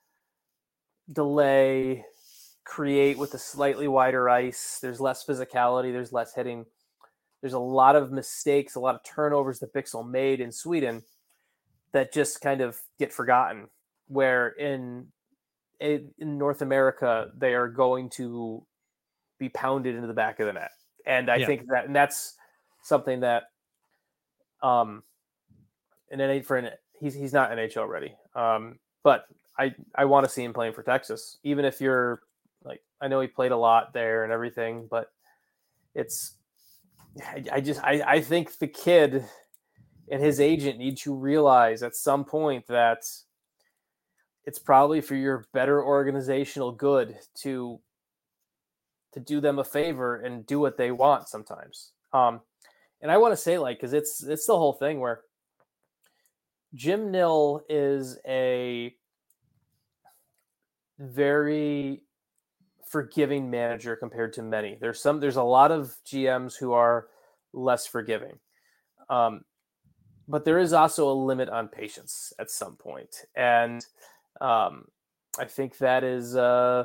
delay, create with a slightly wider ice. There's less physicality. There's less hitting. There's a lot of mistakes, a lot of turnovers that Bixel made in Sweden that just kind of get forgotten. Where in in North America, they are going to be pounded into the back of the net. And I yeah. think that, and that's something that, um, and then for an, he's, he's not N H L ready. Um, but I, I want to see him playing for Texas, even if you're like, I know he played a lot there and everything, but it's, I, I just, I, I think the kid and his agent need to realize at some point that it's probably for your better organizational good to, to do them a favor and do what they want sometimes. Um, and I want to say like, cause it's, it's the whole thing where Jim Nill is a very forgiving manager compared to many. There's some, there's a lot of G Ms who are less forgiving. Um, but there is also a limit on patience at some point. And um, I think that is, uh,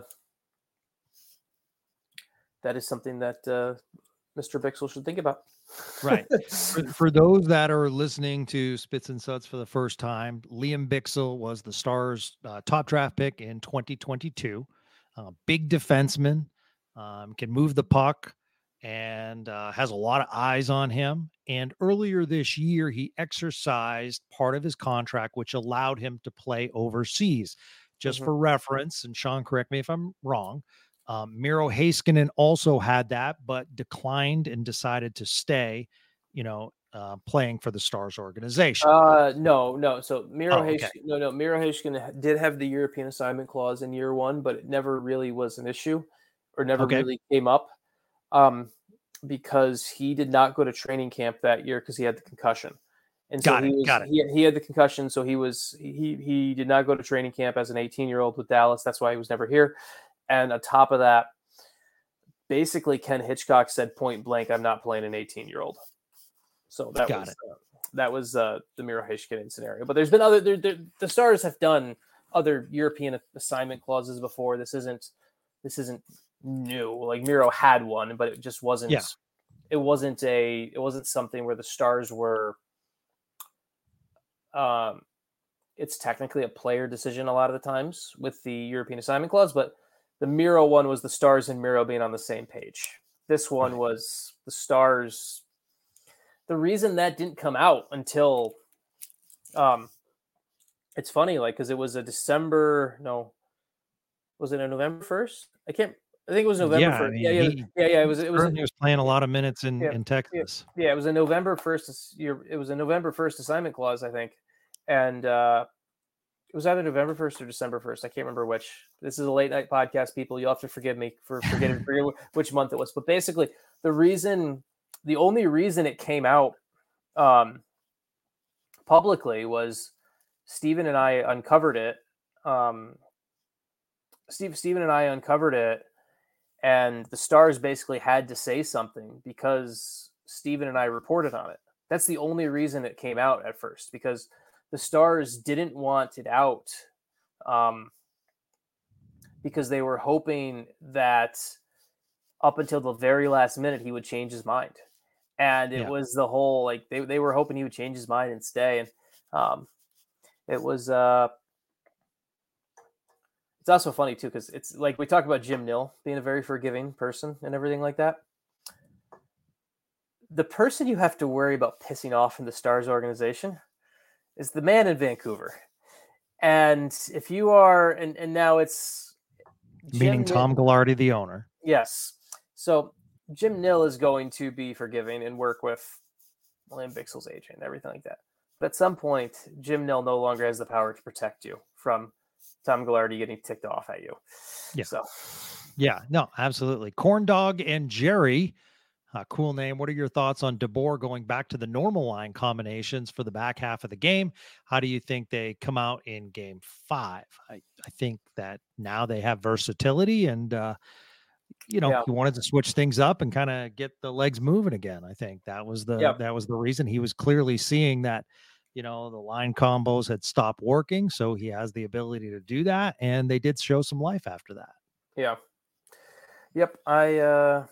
that is something that uh, Mister Bixel should think about. Right. For, for those that are listening to Spits and Suds for the first time, Liam Bixel was the Stars' uh, top draft pick in twenty twenty-two. Uh, big defenseman, um, can move the puck, and uh, has a lot of eyes on him. And earlier this year, he exercised part of his contract, which allowed him to play overseas. Just mm-hmm. for reference, and Sean, correct me if I'm wrong, Um, Miro Heiskanen also had that, but declined and decided to stay, you know, uh, playing for the Stars organization. Uh, no, no. So Miro, oh, okay. Heiskanen, no, no. Miro Heiskanen did have the European assignment clause in year one, but it never really was an issue, or never okay. really came up, um, because he did not go to training camp that year because he had the concussion, and so got he it, was got it. He, he had the concussion, so he was he he did not go to training camp as an eighteen year old with Dallas. That's why he was never here. And on top of that, basically Ken Hitchcock said point blank, "I'm not playing an eighteen-year-old." So that Got was uh, that was uh, the Miro Heiskanen scenario. But there's been other there, there, the Stars have done other European assignment clauses before. This isn't this isn't new. Like Miro had one, but it just wasn't. Yeah. It wasn't a. It wasn't something where the Stars were. Um, it's technically a player decision a lot of the times with the European assignment clause, but the Miro one was the Stars and Miro being on the same page. This one right. was the Stars. The reason that didn't come out until, um, it's funny, like, cause it was a December, no, was it a November first? I can't, I think it was November yeah, first. I mean, yeah, yeah, he, yeah, yeah. It was, it was, he was playing a lot of minutes in, yeah, in Texas. Yeah, yeah, it was a November first year. It was a November first assignment clause, I think. And, uh, it was either November first or December first. I can't remember which. This is a late night podcast, people. You'll have to forgive me for forgetting forget which month it was. But basically, the reason, the only reason it came out um, publicly was Steven and I uncovered it. Um, Steve, Steven and I uncovered it, and the Stars basically had to say something because Steven and I reported on it. That's the only reason it came out at first, because the Stars didn't want it out um, because they were hoping that up until the very last minute, he would change his mind. And it yeah. was the whole, like, they, they were hoping he would change his mind and stay. And um, it was, uh, it's also funny too, because it's like we talk about Jim Nill being a very forgiving person and everything like that. The person you have to worry about pissing off in the Stars organization is the man in Vancouver. And if you are, and, and now it's Jim meaning Tom Nill, Ghilardi, the owner. Yes. So Jim Nill is going to be forgiving and work with William Bixel's agent and everything like that. But at some point, Jim Nill no longer has the power to protect you from Tom Ghilardi getting ticked off at you. Yeah. So, yeah, no, absolutely. Corn Dog and Jerry. Uh, cool name. What are your thoughts on DeBoer going back to the normal line combinations for the back half of the game? How do you think they come out in game five? I, I think that now they have versatility and, uh, you know, yeah. he wanted to switch things up and kind of get the legs moving again. I think that was the, yeah. that was the reason. He was clearly seeing that, you know, the line combos had stopped working. So he has the ability to do that. And they did show some life after that. Yeah. Yep. I, uh,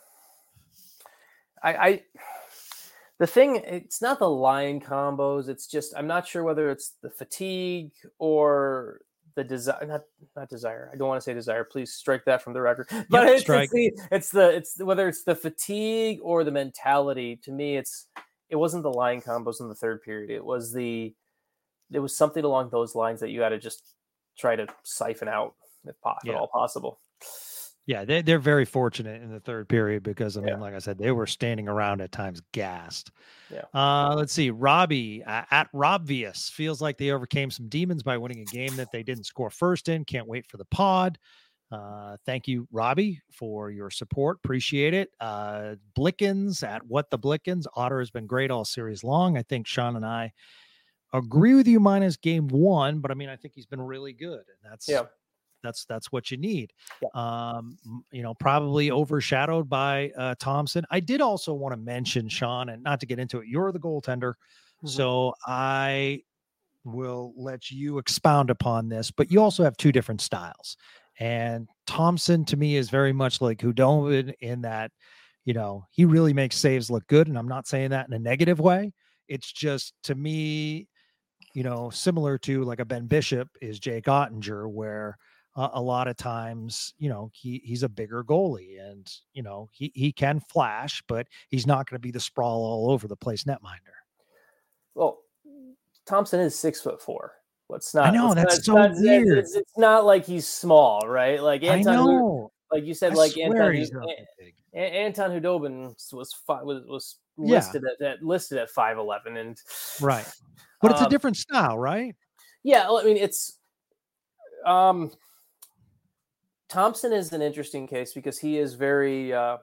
I, I, the thing, it's not the line combos. It's just, I'm not sure whether it's the fatigue or the desire, not, not desire. I don't want to say desire. Please strike that from the record, but yep, it's, it's the, it's the, it's the, whether it's the fatigue or the mentality. To me, it's, it wasn't the line combos in the third period. It was the, it was something along those lines that you had to just try to siphon out if, po- if yeah. at all possible. Yeah, they, they're very fortunate in the third period because, I mean, yeah. like I said, they were standing around at times gassed. Yeah. Uh, let's see. Robbie uh, at Robvious feels like they overcame some demons by winning a game that they didn't score first in. Can't wait for the pod. Uh, thank you, Robbie, for your support. Appreciate it. Uh, Blickens at What the Blickens. Otter has been great all series long. I think Sean and I agree with you minus game one, but I mean, I think he's been really good. And that's, yeah. That's that's what you need. Yeah. Um, you know, probably overshadowed by uh, Thompson. I did also want to mention, Sean, and not to get into it, you're the goaltender. Mm-hmm. So I will let you expound upon this, but you also have two different styles. And Thompson, to me, is very much like Hudobin in that, you know, he really makes saves look good. And I'm not saying that in a negative way. It's just, to me, you know, similar to like a Ben Bishop is Jake Ottinger, where Uh, a lot of times, you know, he he's a bigger goalie and, you know, he, he can flash, but he's not going to be the sprawl all over the place netminder. Well, Thompson is six foot four. Let's not. I know that's not, so it's weird. Not, it's, it's not like he's small, right? Like Anton, I know. like you said, I like Anton, he's An, Anton Hudobin was five, was was listed yeah. at, at listed at five eleven, and right. But it's um, a different style, right? Yeah, I mean it's um. Thompson is an interesting case because he is very, uh,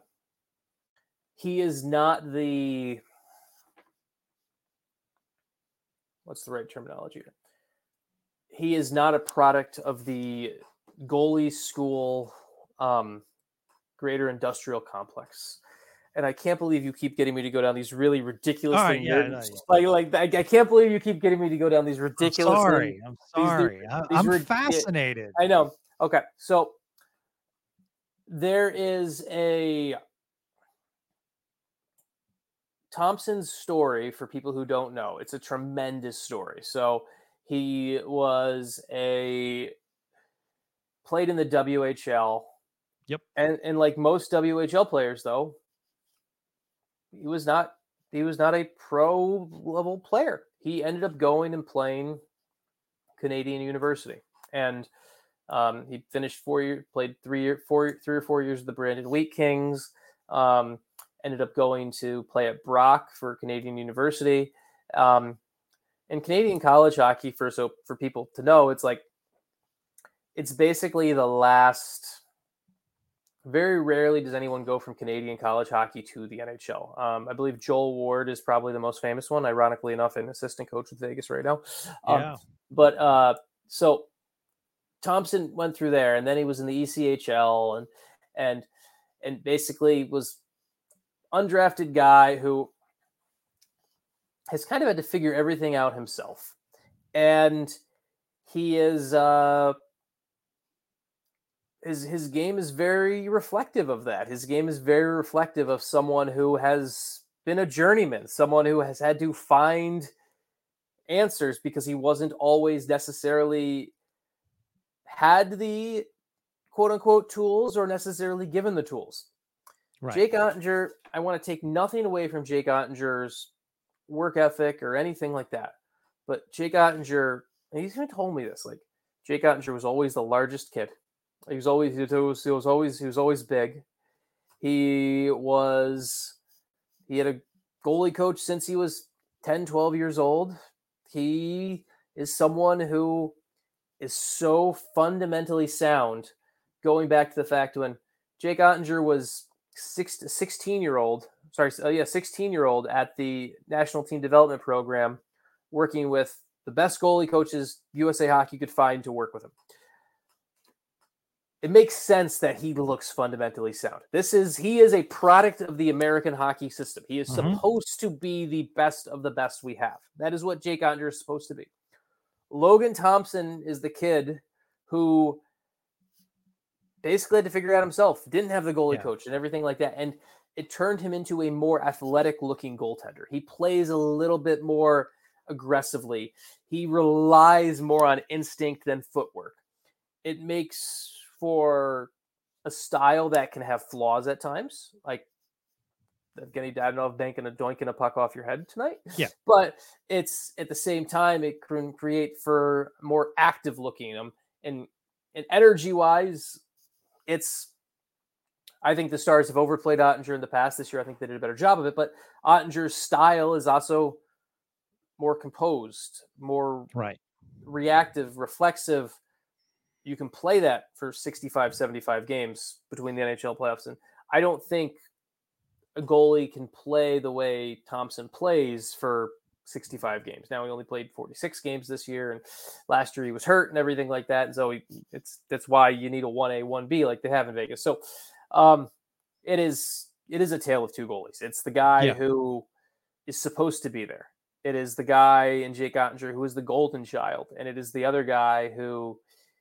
he is not the, what's the right terminology? He is not a product of the goalie school, um, greater industrial complex. And I can't believe you keep getting me to go down these really ridiculous right, things. Yeah, no, yeah. Like, like I can't believe you keep getting me to go down these ridiculous. I'm sorry. Things. I'm sorry. These, I, these I'm rid- fascinated. I know. Okay. So, there is a Thompson's story for people who don't know. It's a tremendous story. So he was a played in the W H L. Yep. And and like most W H L players, though, he was not he was not a pro level player. He ended up going and playing Canadian University. And Um, he finished four years, played three year, four, three or four years with the Brandon Wheat Kings. Um, ended up going to play at Brock for Canadian University. Um, and Canadian college hockey, for so for people to know, it's like it's basically the last. Very rarely does anyone go from Canadian college hockey to the N H L. Um, I believe Joel Ward is probably the most famous one. Ironically enough, an assistant coach with Vegas right now. Um, yeah. But uh, so. Thompson went through there, and then he was in the E C H L, and and and basically was undrafted guy who has kind of had to figure everything out himself, and he is uh, his his game is very reflective of that. His game is very reflective of someone who has been a journeyman, someone who has had to find answers because he wasn't always necessarily had the quote unquote tools or necessarily given the tools. Right. Jake Ottinger, I want to take nothing away from Jake Ottinger's work ethic or anything like that. But Jake Ottinger, and he's even told me this, like Jake Ottinger was always the largest kid. He was always, he was, he was always, he was always big. He was, he had a goalie coach since he was ten, twelve years old. He is someone who is so fundamentally sound, going back to the fact when Jake Ottinger was six, sixteen-year-old, sorry, uh, yeah, sixteen-year-old at the National Team Development Program, working with the best goalie coaches U S A Hockey could find to work with him. It makes sense that he looks fundamentally sound. This is, he is a product of the American hockey system. He is mm-hmm. supposed to be the best of the best we have. That is what Jake Ottinger is supposed to be. Logan Thompson is the kid who basically had to figure it out himself, didn't have the goalie yeah. coach and everything like that. And it turned him into a more athletic looking goaltender. He plays a little bit more aggressively. He relies more on instinct than footwork. It makes for a style that can have flaws at times, like Evgeny Dadonov banking a doink and a puck off your head tonight. Yeah. But it's at the same time, it can create for more active looking them and, and energy wise, it's, I think the Stars have overplayed Ottinger in the past. This year, I think they did a better job of it, but Ottinger's style is also more composed, more right. reactive, reflexive. You can play that for sixty-five, seventy-five games between the N H L playoffs. And I don't think a goalie can play the way Thompson plays for sixty-five games. Now he only played forty-six games this year, and last year he was hurt and everything like that. And so he, it's, that's why you need a one A, one B like they have in Vegas. So um, it is, it is a tale of two goalies. It's the guy yeah. who is supposed to be there. It is the guy in Jake Ottinger who is the golden child. And it is the other guy who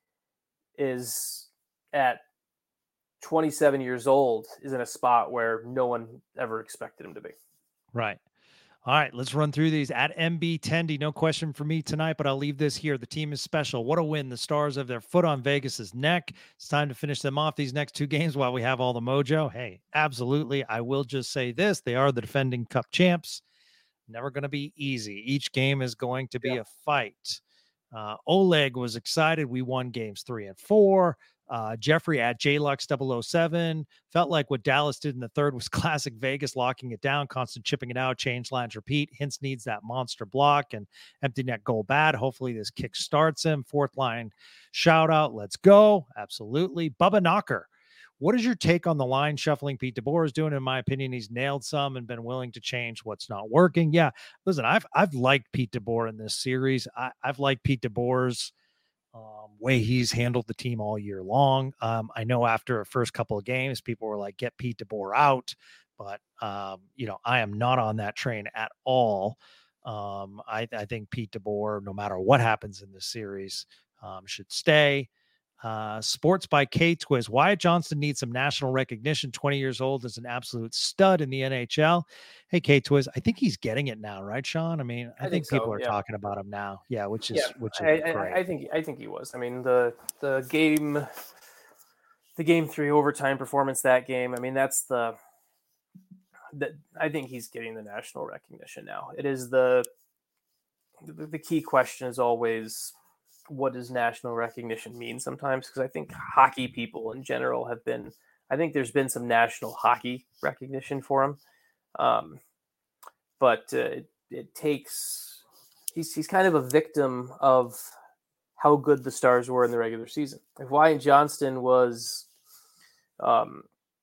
is at twenty-seven years old, is in a spot where no one ever expected him to be. Right. All right, let's run through these. At M B Tendy, no question for me tonight, but I'll leave this here. The team is special. What a win. The Stars have their foot on Vegas's neck. It's time to finish them off these next two games while we have all the mojo. Hey, absolutely. I will just say this. They are the defending Cup champs. Never going to be easy. Each game is going to be yeah. a fight. Uh, Oleg was excited. We won games three and four. Uh, Jeffrey at J Lux double oh seven felt like what Dallas did in the third was classic Vegas, locking it down, constant chipping it out, change lines, repeat. Hintz needs that monster block and empty net goal bad. Hopefully this kick starts him. Fourth line shout out. Let's go. Absolutely. Bubba Knocker. What is your take on the line shuffling Pete DeBoer is doing? In my opinion, he's nailed some and been willing to change what's not working. Yeah. Listen, I've, I've liked Pete DeBoer in this series. I, I've liked Pete DeBoer's um, way he's handled the team all year long. Um, I know after a first couple of games, people were like, get Pete DeBoer out, but um, you know, I am not on that train at all. Um, I, I think Pete DeBoer, no matter what happens in this series, um, should stay. Uh, Sports by K-Twiz. Wyatt Johnston needs some national recognition. twenty years old, is an absolute stud in the N H L. Hey, K-Twiz, I think he's getting it now, right, Sean? I mean, I, I think, think people so, are yeah. talking about him now. Yeah, which is yeah, which is I, great. I, I think I think he was. I mean, the the game, the game three overtime performance that game. I mean, that's the that I think he's getting the national recognition now. It is the the, the key question is always, what does national recognition mean sometimes? Because I think hockey people in general have been, I think there's been some national hockey recognition for him. Um, but uh, it, it takes, he's, he's kind of a victim of how good the Stars were in the regular season. If Wyatt Johnston was um,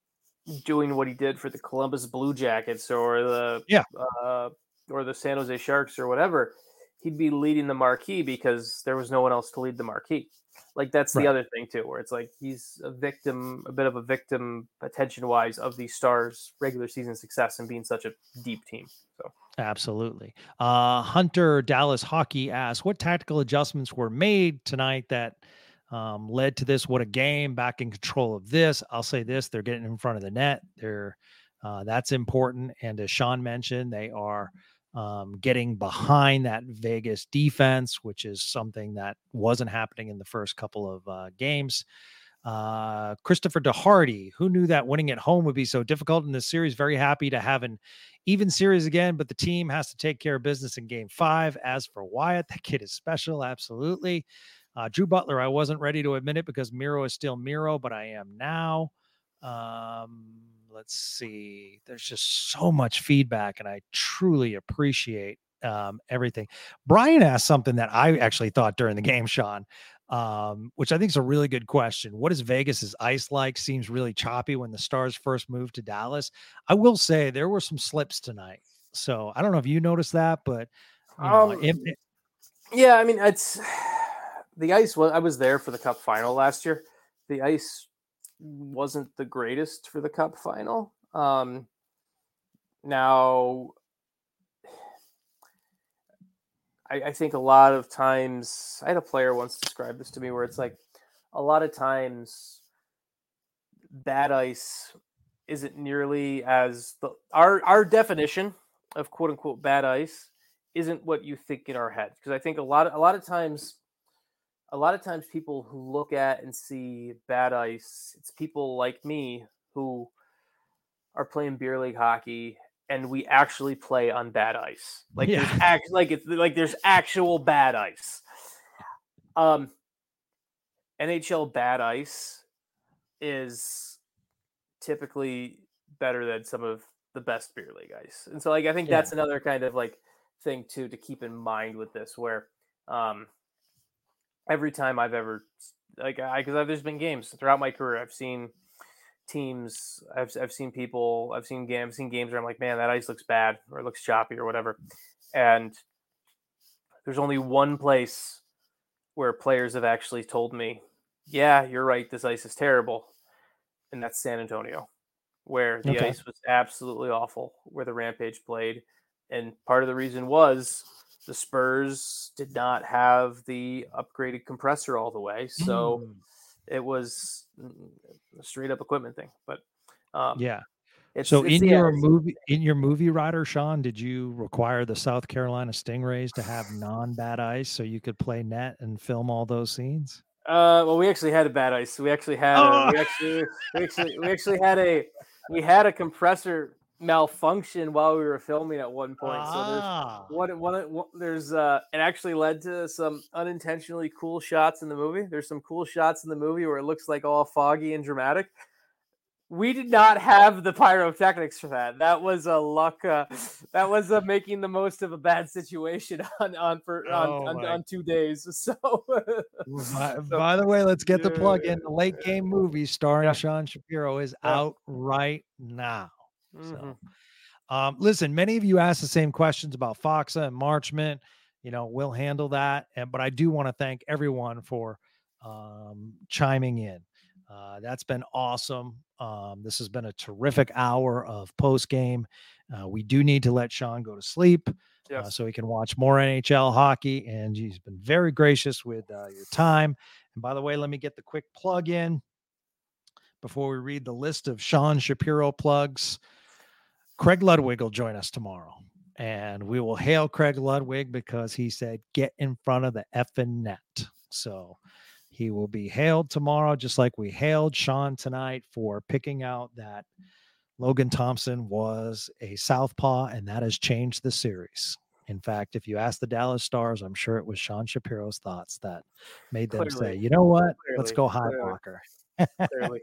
doing what he did for the Columbus Blue Jackets or the, yeah. uh, or the San Jose Sharks or whatever, he'd be leading the marquee because there was no one else to lead the marquee. Like that's the right. other thing too, where it's like he's a victim, a bit of a victim attention wise of the Stars regular season success and being such a deep team. So absolutely. Uh, Hunter Dallas Hockey asks, what tactical adjustments were made tonight that um, led to this? What a game, back in control of this. I'll say this, they're getting in front of the net. They're uh, that's important. And as Sean mentioned, they are Um, getting behind that Vegas defense, which is something that wasn't happening in the first couple of uh, games. Uh, Christopher DeHardy, who knew that winning at home would be so difficult in this series? Very happy to have an even series again, but the team has to take care of business in game five. As for Wyatt, that kid is special. Absolutely. Uh, Drew Butler, I wasn't ready to admit it because Miro is still Miro, but I am now. Um, let's see. There's just so much feedback, and I truly appreciate um, everything. Brian asked something that I actually thought during the game, Sean, um, which I think is a really good question. What is Vegas's ice like? Seems really choppy when the Stars first moved to Dallas. I will say there were some slips tonight. So I don't know if you noticed that, but you know, um, it, it, yeah, I mean, it's the ice. Was I was there for the Cup final last year. The ice wasn't the greatest for the Cup final. Um, now, I, I think a lot of times, I had a player once describe this to me where it's like a lot of times bad ice isn't nearly as the our our definition of quote unquote bad ice isn't what you think in our head. Because I think a lot of a lot of times a lot of times people who look at and see bad ice, it's people like me who are playing beer league hockey and we actually play on bad ice. Like Yeah. there's act like it's like there's actual bad ice. Um N H L bad ice is typically better than some of the best beer league ice. And so like I think Yeah. that's another kind of like thing too to keep in mind with this where um every time I've ever like I because there's been games throughout my career I've seen teams I've I've seen people I've seen games I've seen games where I'm like, man, that ice looks bad or it looks choppy or whatever. And there's only one place where players have actually told me, yeah, you're right, this ice is terrible. And that's San Antonio, where the Okay. ice was absolutely awful, where the Rampage played. And part of the reason was the Spurs did not have the upgraded compressor all the way. So Mm. it was a straight up equipment thing. But um, Yeah. it's, So it's, in yeah, your it's- movie, in your movie rider, Sean, did you require the South Carolina Stingrays to have non-bad ice so you could play net and film all those scenes? Uh, well, we actually had a bad ice. We actually had Oh! a, we actually we actually we actually had a we had a compressor malfunction while we were filming at one point. Ah. So there's one one, one there's uh it actually led to some unintentionally cool shots in the movie. There's some cool shots in the movie where it looks like all foggy and dramatic. We did not have the pyrotechnics for that. That was a luck. Uh, that was uh, making the most of a bad situation on on for on, Oh on, my- on two days. So, By, so- by the way, let's get the plug in. Yeah. The late game movie starring Yeah. Sean Shapiro is Yeah. out right now. Mhm. So, um, listen, many of you asked the same questions about Foxa and Marchment. You know, we'll handle that. And but I do want to thank everyone for um, chiming in. Uh, that's been awesome. Um, this has been a terrific hour of post game. Uh, we do need to let Sean go to sleep. Uh, Yes. so he can watch more N H L hockey. And he's been very gracious with uh, your time. And by the way, let me get the quick plug in before we read the list of Sean Shapiro plugs. Craig Ludwig will join us tomorrow. And we will hail Craig Ludwig because he said, get in front of the effing net. So he will be hailed tomorrow, just like we hailed Sean tonight for picking out that Logan Thompson was a southpaw, and that has changed the series. In fact, if you ask the Dallas Stars, I'm sure it was Sean Shapiro's thoughts that made them say, Clearly. you know what? Let's Clearly. go Clearly. Highwalker. Clearly.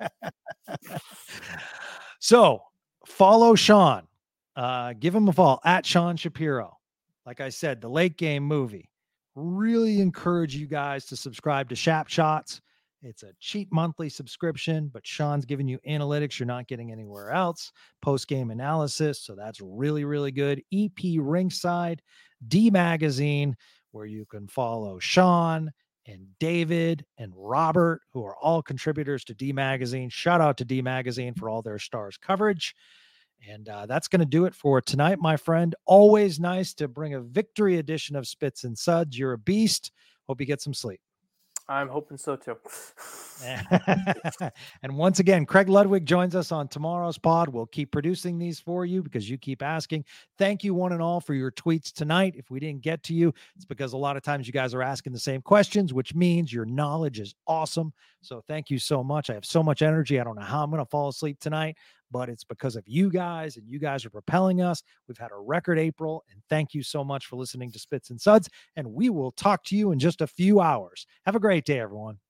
So follow Sean. Uh, give him a follow at Sean Shapiro. Like I said, the late game movie. Really encourage you guys to subscribe to Shap Shots. It's a cheap monthly subscription, but Sean's giving you analytics you're not getting anywhere else. Post-game analysis. So that's really, really good. E P Ringside, D Magazine, where you can follow Sean and David and Robert, who are all contributors to D Magazine. Shout out to D Magazine for all their Stars coverage. And uh, that's going to do it for tonight, my friend. Always nice to bring a victory edition of Spits and Suds. You're a beast. Hope you get some sleep. I'm hoping so too. And once again, Craig Ludwig joins us on tomorrow's pod. We'll keep producing these for you because you keep asking. Thank you one and all for your tweets tonight. If we didn't get to you, it's because a lot of times you guys are asking the same questions, which means your knowledge is awesome. So thank you so much. I have so much energy. I don't know how I'm going to fall asleep tonight, but it's because of you guys, and you guys are propelling us. We've had a record April, and thank you so much for listening to Spits and Suds, and we will talk to you in just a few hours. Have a great day, everyone.